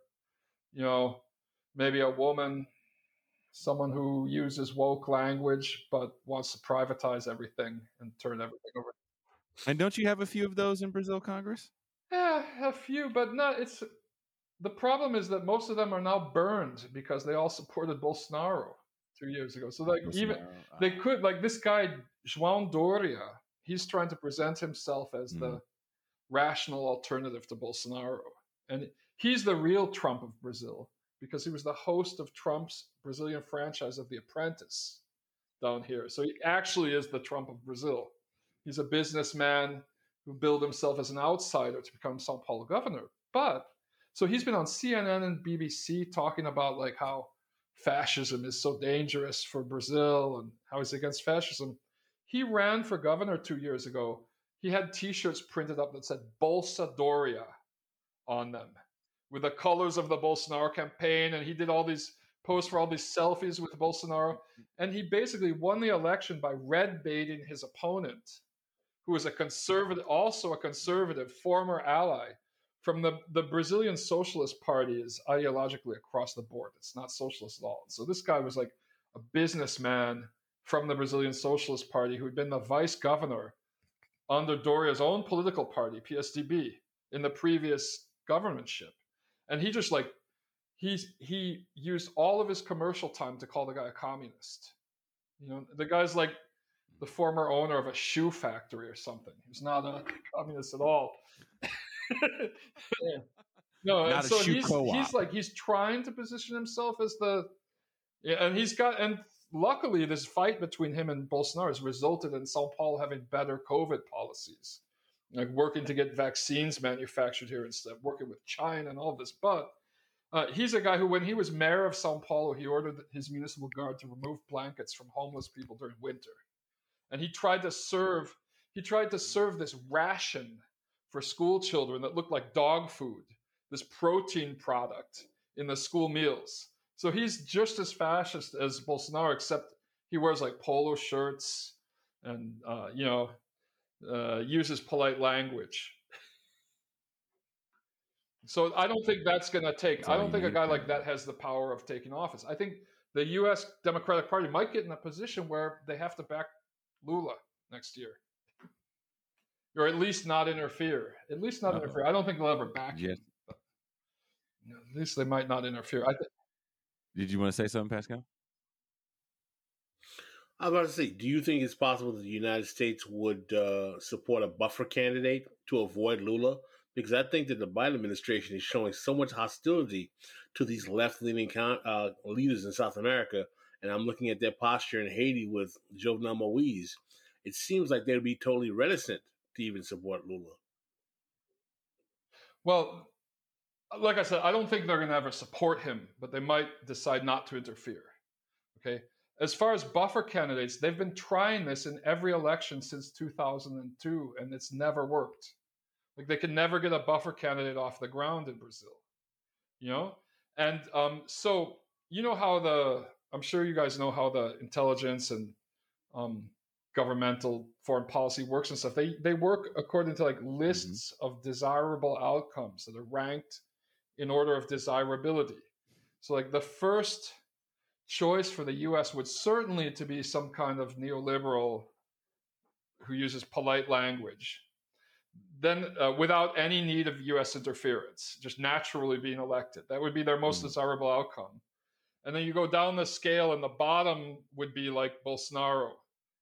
maybe a woman, someone who uses woke language but wants to privatize everything and turn everything over. And don't you have a few of those in Brazil Congress? Yeah, a few, but not. It's the problem is that most of them are now burned because they all supported Bolsonaro 2 years ago. So like they could, like this guy João Doria, he's trying to present himself as the rational alternative to Bolsonaro, and he's the real Trump of Brazil because he was the host of Trump's Brazilian franchise of The Apprentice down here. So he actually is the Trump of Brazil. He's a businessman who billed himself as an outsider to become São Paulo governor. But so he's been on CNN and BBC talking about like how fascism is so dangerous for Brazil and how he's against fascism. He ran for governor 2 years ago. He had T-shirts printed up that said Bolsa Doria on them with the colors of the Bolsonaro campaign. And he did all these posts for all these selfies with Bolsonaro. And he basically won the election by red baiting his opponent, who is also a conservative former ally from the Brazilian Socialist Party is ideologically across the board. It's not socialist at all. So this guy was like a businessman from the Brazilian Socialist Party who had been the vice governor under Doria's own political party, PSDB, in the previous governmentship. And he just like, he used all of his commercial time to call the guy a communist. The guy's like the former owner of a shoe factory or something. He's not a communist at all. No, not and so he's trying to position himself as and luckily this fight between him and Bolsonaro has resulted in Sao Paulo having better COVID policies, like working to get vaccines manufactured here instead of working with China and all this. But he's a guy who, when he was mayor of Sao Paulo, he ordered his municipal guard to remove blankets from homeless people during winter. And he tried to serve this ration for school children that looked like dog food, this protein product in the school meals. So he's just as fascist as Bolsonaro, except he wears like polo shirts and uses polite language. So I don't think that's going to take. I don't think a guy like that has the power of taking office. I think the U.S. Democratic Party might get in a position where they have to back Lula next year, or at least not interfere. Interfere. I don't think they'll ever back him. But, at least they might not interfere. Did you want to say something, Pascal? I was about to say, do you think it's possible that the United States would support a buffer candidate to avoid Lula? Because I think that the Biden administration is showing so much hostility to these left-leaning leaders in South America, and I'm looking at their posture in Haiti with Jovenel Moïse, it seems like they'd be totally reticent to even support Lula. Well, like I said, I don't think they're going to ever support him, but they might decide not to interfere. Okay. As far as buffer candidates, they've been trying this in every election since 2002, and it's never worked. Like they can never get a buffer candidate off the ground in Brazil, you know? And so, you know how I'm sure you guys know how the intelligence and governmental foreign policy works and stuff. They work according to like lists of desirable outcomes that are ranked in order of desirability. So like the first choice for the US would certainly to be some kind of neoliberal who uses polite language. Then without any need of US interference, just naturally being elected. That would be their most desirable outcome. And then you go down the scale and the bottom would be like Bolsonaro,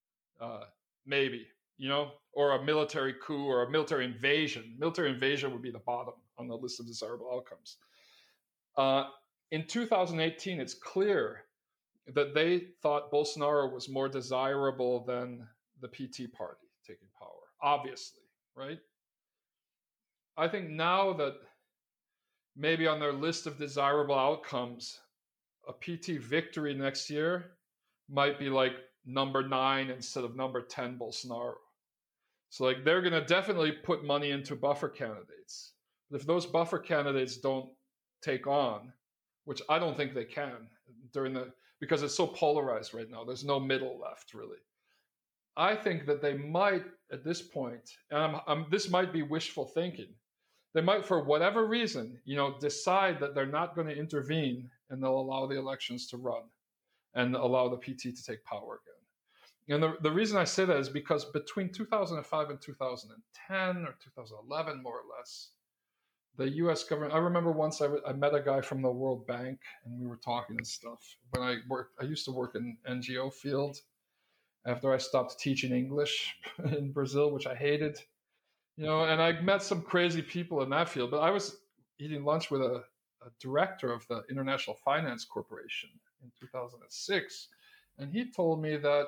maybe, you know, or a military coup or a military invasion. Military invasion would be the bottom on the list of desirable outcomes. In 2018, it's clear that they thought Bolsonaro was more desirable than the PT party taking power, obviously, right? I think now that maybe on their list of desirable outcomes, a PT victory next year might be like number 9 instead of number 10 Bolsonaro. So like they're going to definitely put money into buffer candidates. But if those buffer candidates don't take on, which I don't think they can because it's so polarized right now, there's no middle left really. I think that they might at this point, and this might be wishful thinking, they might, for whatever reason, you know, decide that they're not going to intervene and they'll allow the elections to run and allow the PT to take power again. And the reason I say that is because between 2005 and 2010 or 2011, more or less, the U.S. government, I remember once I met a guy from the World Bank and we were talking and stuff. When I used to work in NGO field after I stopped teaching English in Brazil, which I hated. You know, and I met some crazy people in that field, but I was eating lunch with a director of the International Finance Corporation in 2006. And he told me that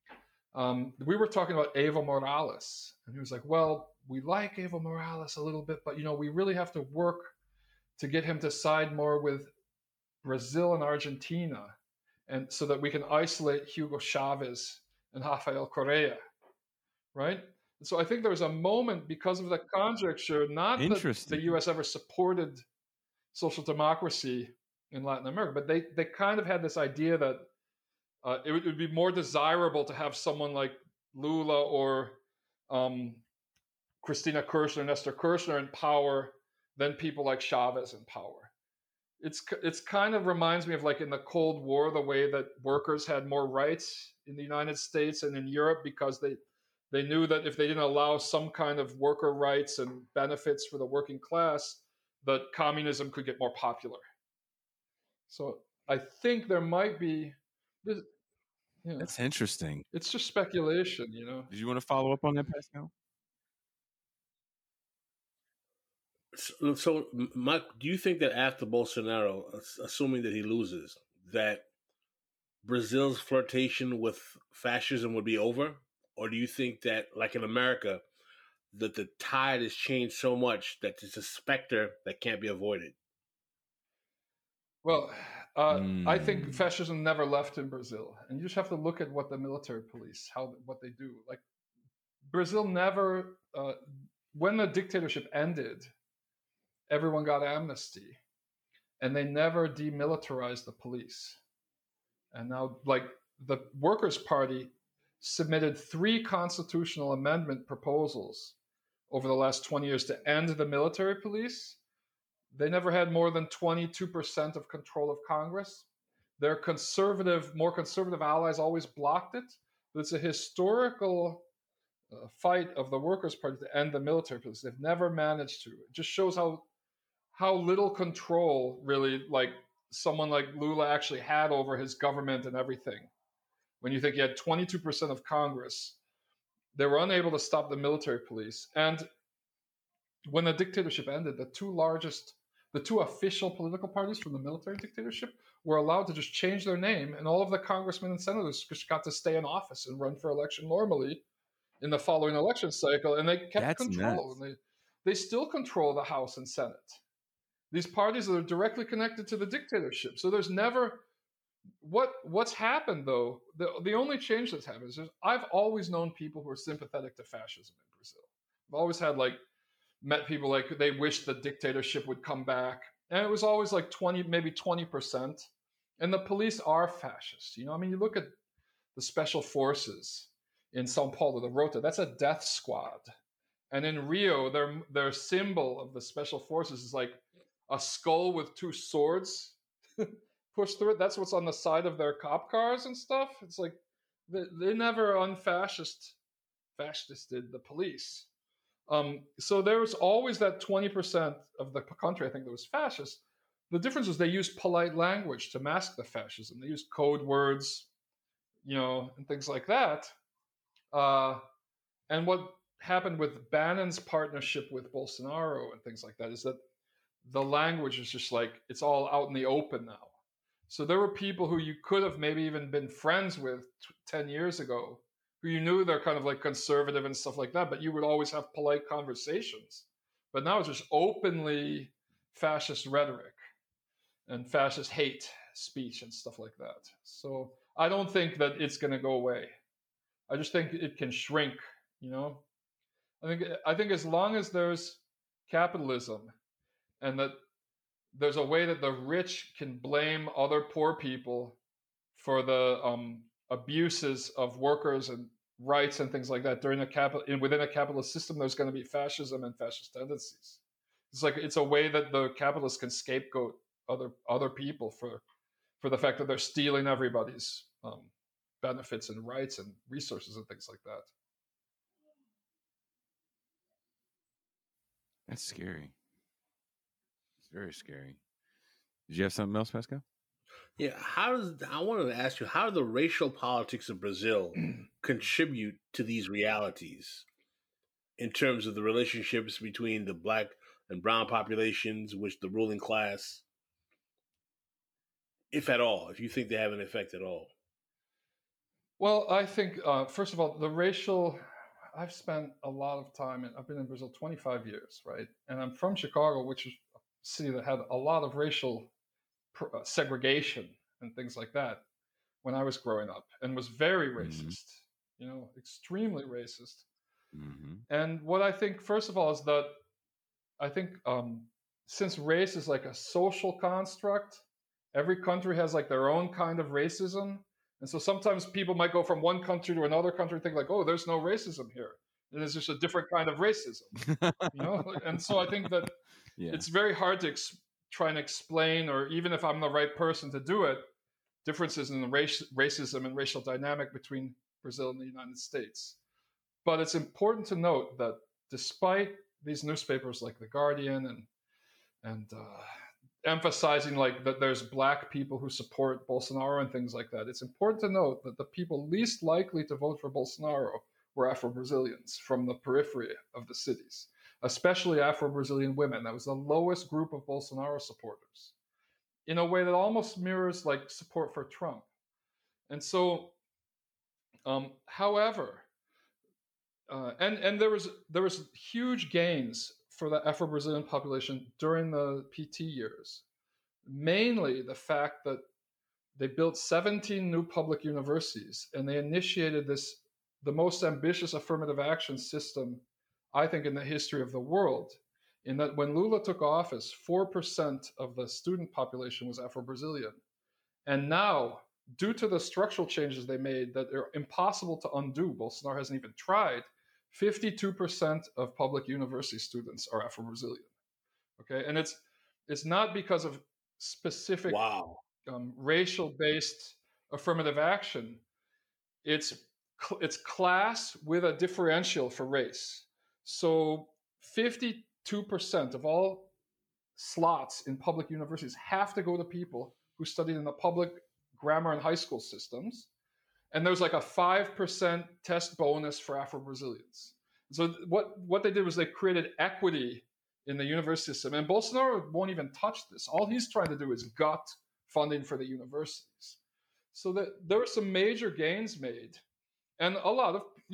we were talking about Evo Morales. And he was like, well, we like Evo Morales a little bit, but, you know, we really have to work to get him to side more with Brazil and Argentina, and so that we can isolate Hugo Chavez and Rafael Correa, right? So I think there was a moment because of the conjecture, not that the U.S. ever supported social democracy in Latin America, but they kind of had this idea that it would be more desirable to have someone like Lula or Cristina Kirchner, Nestor Kirchner in power than people like Chavez in power. It's kind of reminds me of like in the Cold War, the way that workers had more rights in the United States and in Europe because they knew that if they didn't allow some kind of worker rights and benefits for the working class, that communism could get more popular. So I think there might be. That's interesting. It's just speculation, you know. Did you want to follow up on that, Pascal? So, Mike, do you think that after Bolsonaro, assuming that he loses, that Brazil's flirtation with fascism would be over? Or do you think that, like in America, that the tide has changed so much that it's a specter that can't be avoided? Well, I think fascism never left in Brazil. And you just have to look at what the military police, what they do. Like Brazil never, when the dictatorship ended, everyone got amnesty. And they never demilitarized the police. And now, like the Workers' Party submitted 3 constitutional amendment proposals over the last 20 years to end the military police. They never had more than 22% of control of Congress. Their more conservative allies always blocked it. But it's a historical fight of the Workers' Party to end the military police. They've never managed to. It just shows how little control, really, like someone like Lula actually had over his government and everything. When you think he had 22% of Congress, they were unable to stop the military police. And when the dictatorship ended, the two official political parties from the military dictatorship were allowed to just change their name, and all of the congressmen and senators just got to stay in office and run for election normally in the following election cycle, and they kept That's control. nuts. And they still control the House and Senate. These parties that are directly connected to the dictatorship. So there's never what's happened though. The only change that's happened is I've always known people who are sympathetic to fascism in Brazil. I've always had met people like they wish the dictatorship would come back, and it was always like 20%. And the police are fascist. You know, you look at the special forces in Sao Paulo, the Rota. That's a death squad. And in Rio, their symbol of the special forces is like a skull with two swords pushed through it. That's what's on the side of their cop cars and stuff. It's like they never fascisted the police. So there was always that 20% of the country, I think, that was fascist. The difference was they used polite language to mask the fascism. They used code words, and things like that. And what happened with Bannon's partnership with Bolsonaro and things like that is that the language is just like, it's all out in the open now. So there were people who you could have maybe even been friends with 10 years ago, who you knew they're kind of like conservative and stuff like that, but you would always have polite conversations. But now it's just openly fascist rhetoric and fascist hate speech and stuff like that. So I don't think that it's going to go away. I just think it can shrink, I think as long as there's capitalism and that there's a way that the rich can blame other poor people for the abuses of workers and rights and things like that within a capitalist system, there's going to be fascism and fascist tendencies. It's a way that the capitalists can scapegoat other people for the fact that they're stealing everybody's benefits and rights and resources and things like that. That's scary. It's very scary. Did you have something else, Pascal? Yeah, I wanted to ask you, how do the racial politics of Brazil contribute to these realities in terms of the relationships between the black and brown populations, which the ruling class, if at all, if you think they have an effect at all? Well, I think, first of all, I've spent a lot of time, I've been in Brazil 25 years, right? And I'm from Chicago, which is a city that had a lot of racial segregation and things like that when I was growing up, and was very racist, extremely racist. Mm-hmm. And what I think, first of all, is that I think since race is like a social construct, every country has like their own kind of racism. And so sometimes people might go from one country to another country and think like, oh, there's no racism here. And it's just a different kind of racism, And so I think that it's very hard to try and explain, or even if I'm the right person to do it, differences in the racism and racial dynamic between Brazil and the United States. But it's important to note that despite these newspapers like The Guardian and emphasizing like that there's black people who support Bolsonaro and things like that, it's important to note that the people least likely to vote for Bolsonaro were Afro-Brazilians from the periphery of the cities, especially Afro-Brazilian women. That was the lowest group of Bolsonaro supporters, in a way that almost mirrors like support for Trump. And so, however, and there was huge gains for the Afro-Brazilian population during the PT years, mainly the fact that they built 17 new public universities, and they initiated the most ambitious affirmative action system, I think, in the history of the world, in that when Lula took office, 4% of the student population was Afro-Brazilian. And now, due to the structural changes they made that are impossible to undo, Bolsonaro hasn't even tried, 52% of public university students are Afro-Brazilian. Okay, and it's not because of specific racial-based affirmative action. It's class with a differential for race. So 52% of all slots in public universities have to go to people who studied in the public grammar and high school systems. And there's like a 5% test bonus for Afro-Brazilians. So what they did was they created equity in the university system. And Bolsonaro won't even touch this. All he's trying to do is gut funding for the universities. So that there were some major gains made. And a lot of,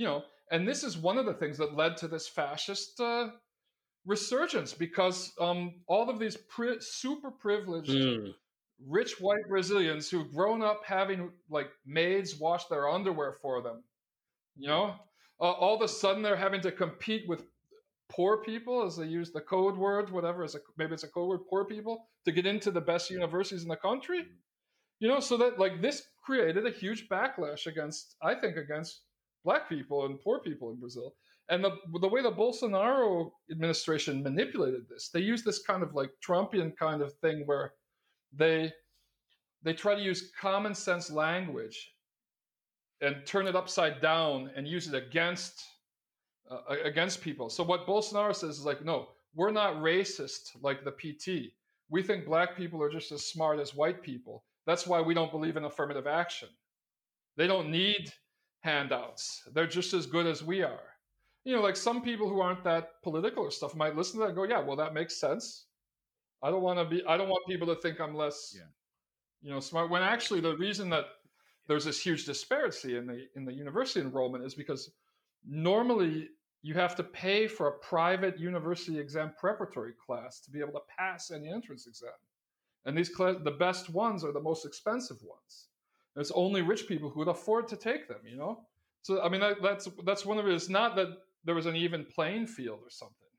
And this is one of the things that led to this fascist resurgence, because all of these super privileged rich white Brazilians who've grown up having like maids wash their underwear for them, all of a sudden they're having to compete with poor people, as they use the code word, whatever, maybe it's a code word, poor people, to get into the best universities in the country. So that like this created a huge backlash against Black people and poor people in Brazil. And the way the Bolsonaro administration manipulated this, they used this kind of like Trumpian kind of thing where they try to use common sense language and turn it upside down and use it against people. So what Bolsonaro says is like, no, we're not racist like the PT. We think Black people are just as smart as white people. That's why we don't believe in affirmative action. They don't need handouts. They're just as good as we are. Like some people who aren't that political or stuff might listen to that and go, yeah, well, that makes sense. I don't want people to think I'm less, smart. When actually the reason that there's this huge disparity in the university enrollment is because normally you have to pay for a private university exam preparatory class to be able to pass any entrance exam. And the best ones are the most expensive ones. There's only rich people who would afford to take them, So, I mean, that's one of it. It's not that there was an even playing field or something,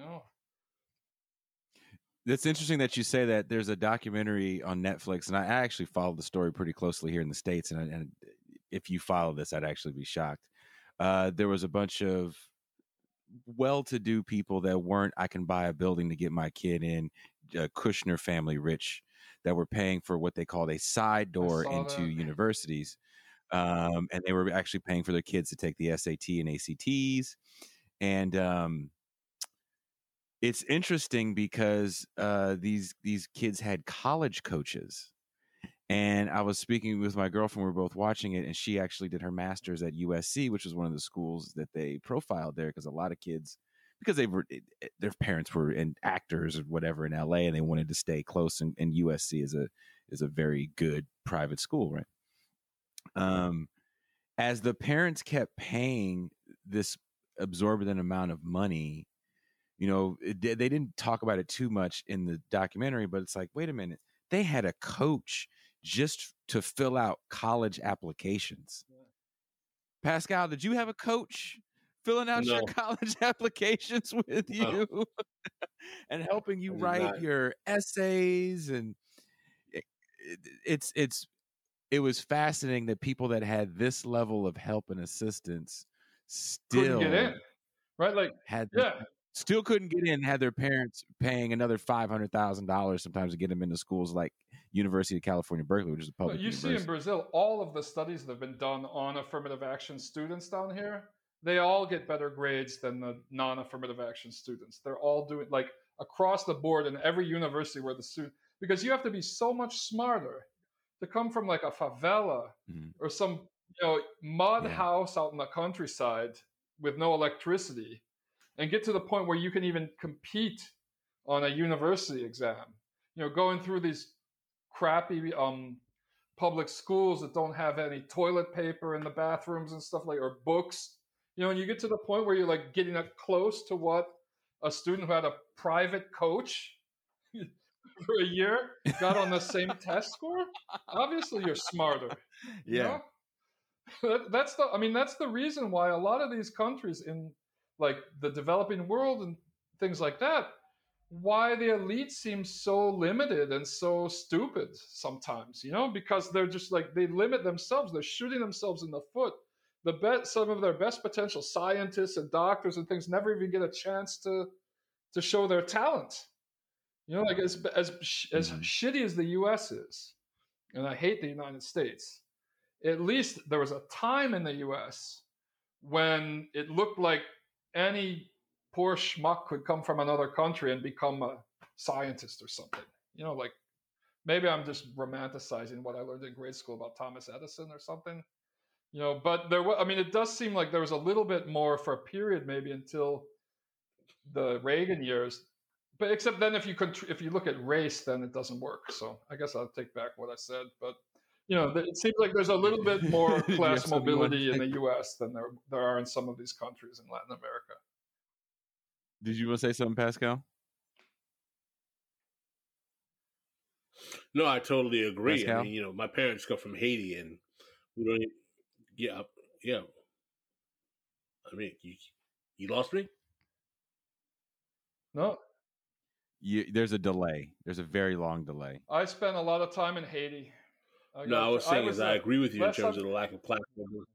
It's interesting that you say that. There's a documentary on Netflix, and I actually followed the story pretty closely here in the States. And if you follow this, I'd actually be shocked. There was a bunch of well-to-do people that weren't, I can buy a building to get my kid in, Kushner family rich, that were paying for what they called a side door into universities. And they were actually paying for their kids to take the SAT and ACTs. And it's interesting because these kids had college coaches. And I was speaking with my girlfriend. We were both watching it, and she actually did her master's at USC, which was one of the schools that they profiled there, because a lot of kids, because their parents were actors or whatever in LA, and they wanted to stay close. And USC is a very good private school, right? As the parents kept paying this absorbent amount of money, they didn't talk about it too much in the documentary, but it's like, wait a minute, they had a coach just to fill out college applications. Yeah. Pascal, did you have a coach filling out your college applications with you and helping you write your essays? And it was fascinating that people that had this level of help and assistance still couldn't get in, right? Like still couldn't get in, had their parents paying another $500,000 sometimes to get them into schools like University of California, Berkeley, which is a public university. You see in Brazil, all of the studies that have been done on affirmative action students down here, they all get better grades than the non-affirmative action students. They're all doing, like, across the board in every university where the student, because you have to be so much smarter to come from like a favela or some mud house out in the countryside with no electricity, and get to the point where you can even compete on a university exam. Going through these crappy public schools that don't have any toilet paper in the bathrooms and stuff or books. And you get to the point where you're like getting up close to what a student who had a private coach for a year got on the same test score. Obviously, you're smarter. Yeah. That's the reason why a lot of these countries in like the developing world and things like that, why the elite seems so limited and so stupid sometimes, because they're just like, they limit themselves. They're shooting themselves in the foot. Some of their best potential scientists and doctors and things never even get a chance to show their talent. Like as shitty as the U.S. is, and I hate the United States, at least there was a time in the U.S. when it looked like any poor schmuck could come from another country and become a scientist or something. Like maybe I'm just romanticizing what I learned in grade school about Thomas Edison or something. But it does seem like there was a little bit more for a period, maybe until the Reagan years. But except then, if you look at race, then it doesn't work. So I guess I'll take back what I said. But it seems like there's a little bit more Did you class have something you wanted mobility to in say? the U.S. than there are in some of these countries in Latin America. Did you want to say something, Pascal? No, I totally agree. Pascal? I mean, my parents come from Haiti, and we don't. Yeah, yeah. I mean, you lost me. No, There's a delay. There's a very long delay. I spent a lot of time in Haiti. No, I was saying is I agree with you in last terms time- of the lack of class mobility.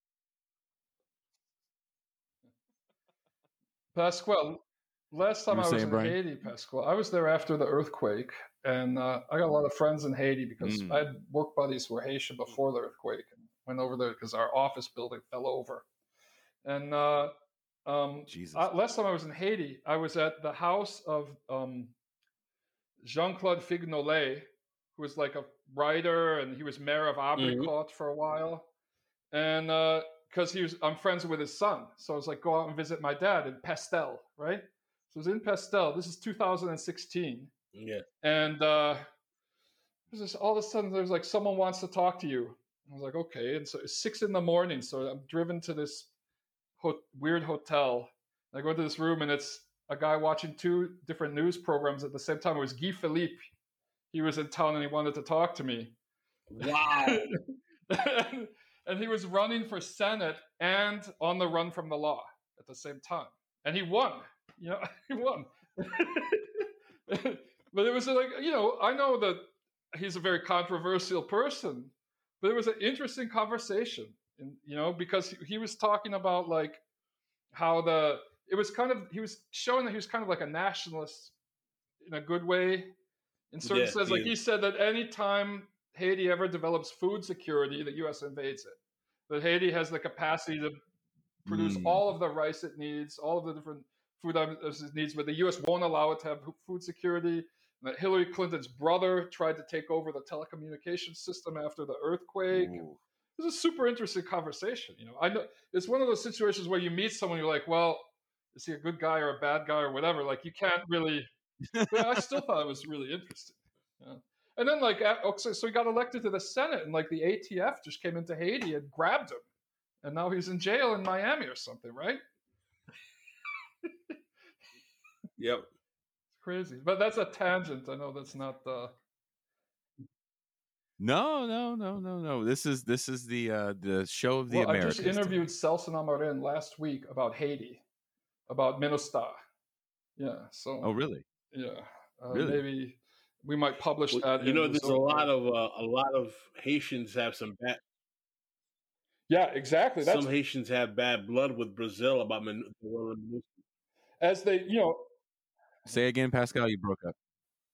Pasquale, last time You were I was saying, in Brian? Haiti, Pasquale, I was there after the earthquake, and I got a lot of friends in Haiti because I had work buddies who were Haitian before the earthquake. And went over there because our office building fell over. And Jesus. last time I was in Haiti, I was at the house of Jean-Claude Fignolet, who was like a writer, and he was mayor of Abricot for a while. And because I'm friends with his son, so I was like, go out and visit my dad in Pestel, right? So I was in Pestel. This is 2016, Yeah. and all of a sudden there's like someone wants to talk to you. I was like, okay. And so it's 6 a.m, so I'm driven to this weird hotel. And I go into this room, and it's a guy watching 2 different news programs at the same time. It was Guy Philippe. He was in town, and he wanted to talk to me. Wow. And he was running for Senate and on the run from the law at the same time. And he won. He won. But it was like, I know that he's a very controversial person, but it was an interesting conversation, because he was talking about like how he was showing that he was kind of like a nationalist in a good way. In certain sense, like he said that any time Haiti ever develops food security, the U.S. invades it. That Haiti has the capacity to produce all of the rice it needs, all of the different food items it needs, but the U.S. won't allow it to have food security. And that Hillary Clinton's brother tried to take over the telecommunications system after the earthquake. It was a super interesting conversation. I know it's one of those situations where you meet someone, you're like, well, is he a good guy or a bad guy or whatever? Like you can't really. But I still thought it was really interesting. Yeah. And then, so he got elected to the Senate, and like the ATF just came into Haiti and grabbed him, and now he's in jail in Miami or something, right? Yep. It's crazy, but that's a tangent. I know that's not. No. This is the show of the Americas. I just interviewed Celso Amorim last week about Haiti, about MINUSTAH. Yeah. So. Oh, really? Yeah. Really? Maybe we might publish that. There's a lot of Haitians have some bad. Yeah, exactly. Some Haitians have bad blood with Brazil about as they, Say again, Pascal. You broke up.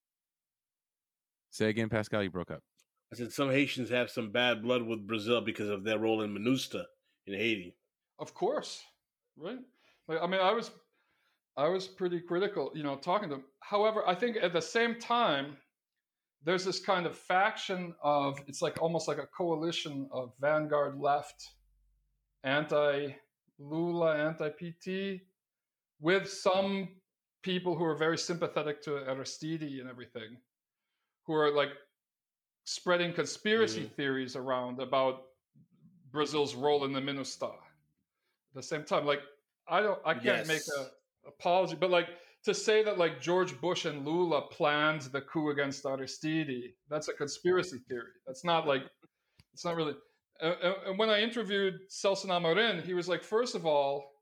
Say again, Pascal. You broke up. I said some Haitians have some bad blood with Brazil because of their role in MINUSTAH in Haiti. Of course, right? Like, I mean, I was pretty critical, talking to them. However, I think at the same time, there's this kind of faction of, it's like almost like a coalition of vanguard left, anti-Lula, anti-PT, with some people who are very sympathetic to Aristide and everything, who are like spreading conspiracy theories around about Brazil's role in the MINUSTAH. At the same time, like, I can't make a apology, but like to say that like George Bush and Lula planned the coup against Aristide, that's a conspiracy theory. It's not really. And when I interviewed Celso Amorim, he was like, first of all,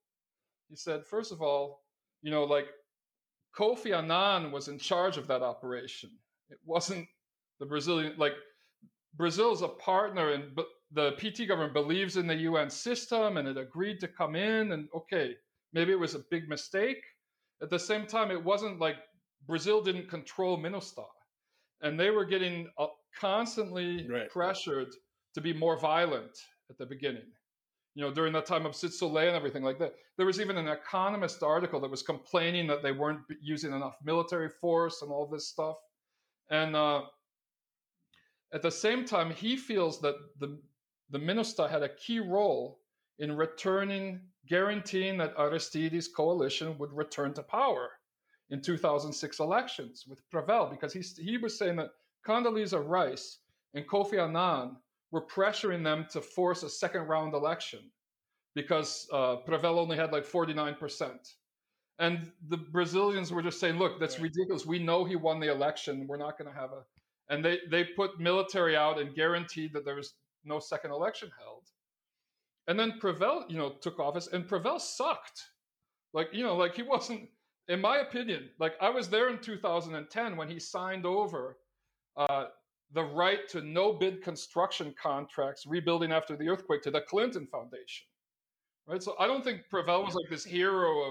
like Kofi Annan was in charge of that operation. It wasn't the Brazilian, like Brazil's a partner, and the PT government believes in the UN system, and it agreed to come in, and okay, maybe it was a big mistake. At the same time, it wasn't like Brazil didn't control MINUSTAH, and they were getting constantly pressured to be more violent at the beginning. During that time of Sitsoulé and everything like that. There was even an Economist article that was complaining that they weren't using enough military force and all this stuff. And at the same time, he feels that the MINUSTAH had a key role in guaranteeing that Aristide's coalition would return to power in 2006 elections with Prevel, because he was saying that Condoleezza Rice and Kofi Annan were pressuring them to force a second round election because Prevel only had like 49%. And the Brazilians were just saying, look, that's ridiculous. We know he won the election. We're not going to have a... And they put military out and guaranteed that there was no second election held. And then Prevel, took office, and Prevel sucked. Like he wasn't, in my opinion, like I was there in 2010 when he signed over the right to no bid construction contracts rebuilding after the earthquake to the Clinton Foundation. Right? So I don't think Prevel was like this hero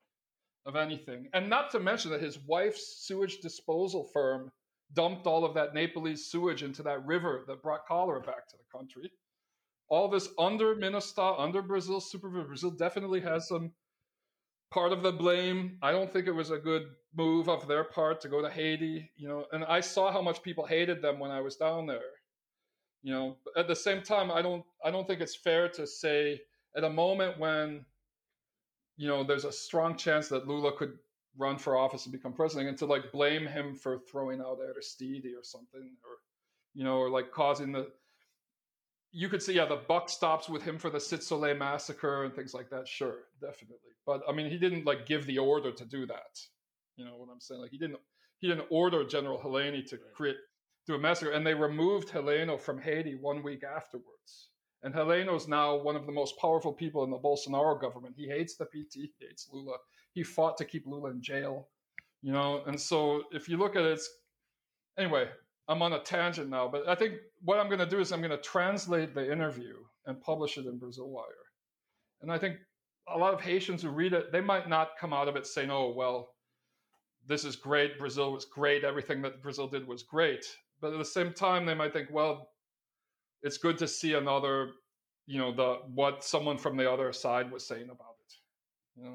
of anything. And not to mention that his wife's sewage disposal firm dumped all of that Nepalese sewage into that river that brought cholera back to the country. All this under MINUSTAH, under Brazil's supervision. Brazil definitely has some part of the blame. I don't think it was a good move of their part to go to Haiti, and I saw how much people hated them when I was down there. But at the same time, I don't think it's fair to say at a moment when there's a strong chance that Lula could run for office and become president, and to like blame him for throwing out Aristide or something, or like causing the... You could say, the buck stops with him for the Sitsolet massacre and things like that. Sure, definitely. But I mean, he didn't like give the order to do that. You know what I'm saying? Like he didn't order General Heleno to do a massacre, and they removed Heleno from Haiti 1 week afterwards. And Heleno's now one of the most powerful people in the Bolsonaro government. He hates the PT, he hates Lula. He fought to keep Lula in jail, And so if you look at it, anyway, I'm on a tangent now, but I think what I'm going to do is I'm going to translate the interview and publish it in Brazil Wire. And I think a lot of Haitians who read it, they might not come out of it saying, oh, well, this is great. Brazil was great. Everything that Brazil did was great. But at the same time, they might think, well, it's good to see another, what someone from the other side was saying about it.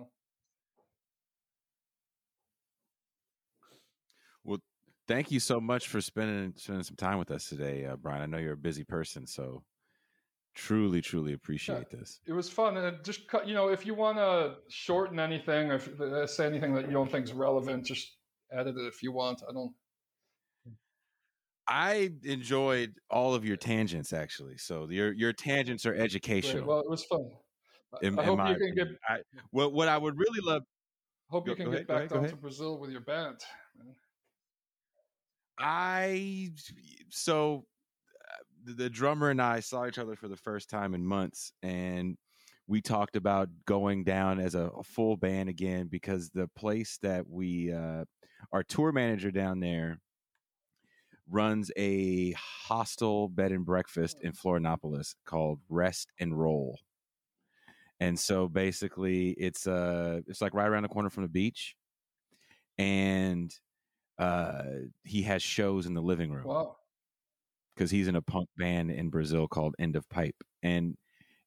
Well, thank you so much for spending some time with us today, Brian. I know you're a busy person, so truly, truly appreciate this. It was fun. And just, if you want to shorten anything, or if say anything that you don't think is relevant, just edit it if you want. I enjoyed all of your tangents, actually. So your tangents are educational. Great. Well, it was fun. I hope you can get. What I would really love. Hope you can get back down to Brazil with your band. The drummer and I saw each other for the first time in months, and we talked about going down as a full band again, because the place that our tour manager down there runs a hostel bed and breakfast in Florianopolis called Rest and Roll. And so basically it's like right around the corner from the beach, and he has shows in the living room. Wow. Because he's in a punk band in Brazil called End of Pipe. And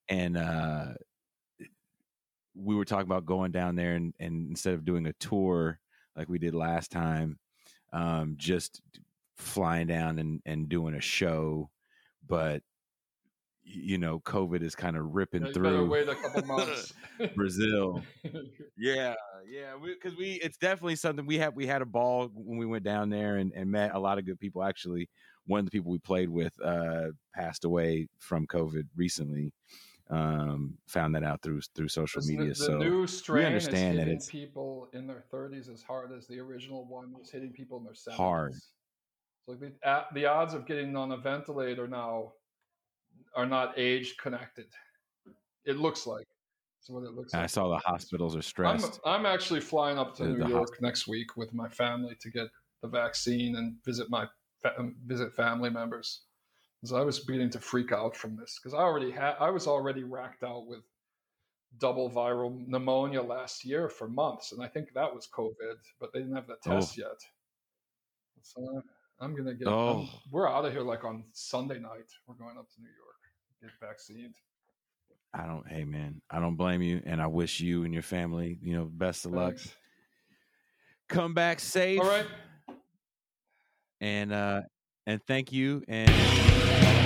we were talking about going down there and instead of doing a tour like we did last time, just flying down and doing a show. But COVID is kind of ripping through. Better wait a couple months. Brazil. Yeah. Because it's definitely something we had a ball when we went down there and met a lot of good people. Actually, one of the people we played with passed away from COVID recently. Found that out through social media. The new strain is hitting people in their 30s as hard as the original one was hitting people in their 70s. Hard. So the odds of getting on a ventilator now are not age connected. It looks like. That's what it looks like. I saw the hospitals are stressed. I'm actually flying up to New York next week with my family to get the vaccine and visit family members. So I was beginning to freak out from this because I was already racked out with double viral pneumonia last year for months, and I think that was COVID, but they didn't have the test yet. So I'm gonna get. We're out of here like on Sunday night. We're going up to New York, get vaccinated. Hey man, I don't blame you, and I wish you and your family, best of luck. Come back safe. All right. And thank you. And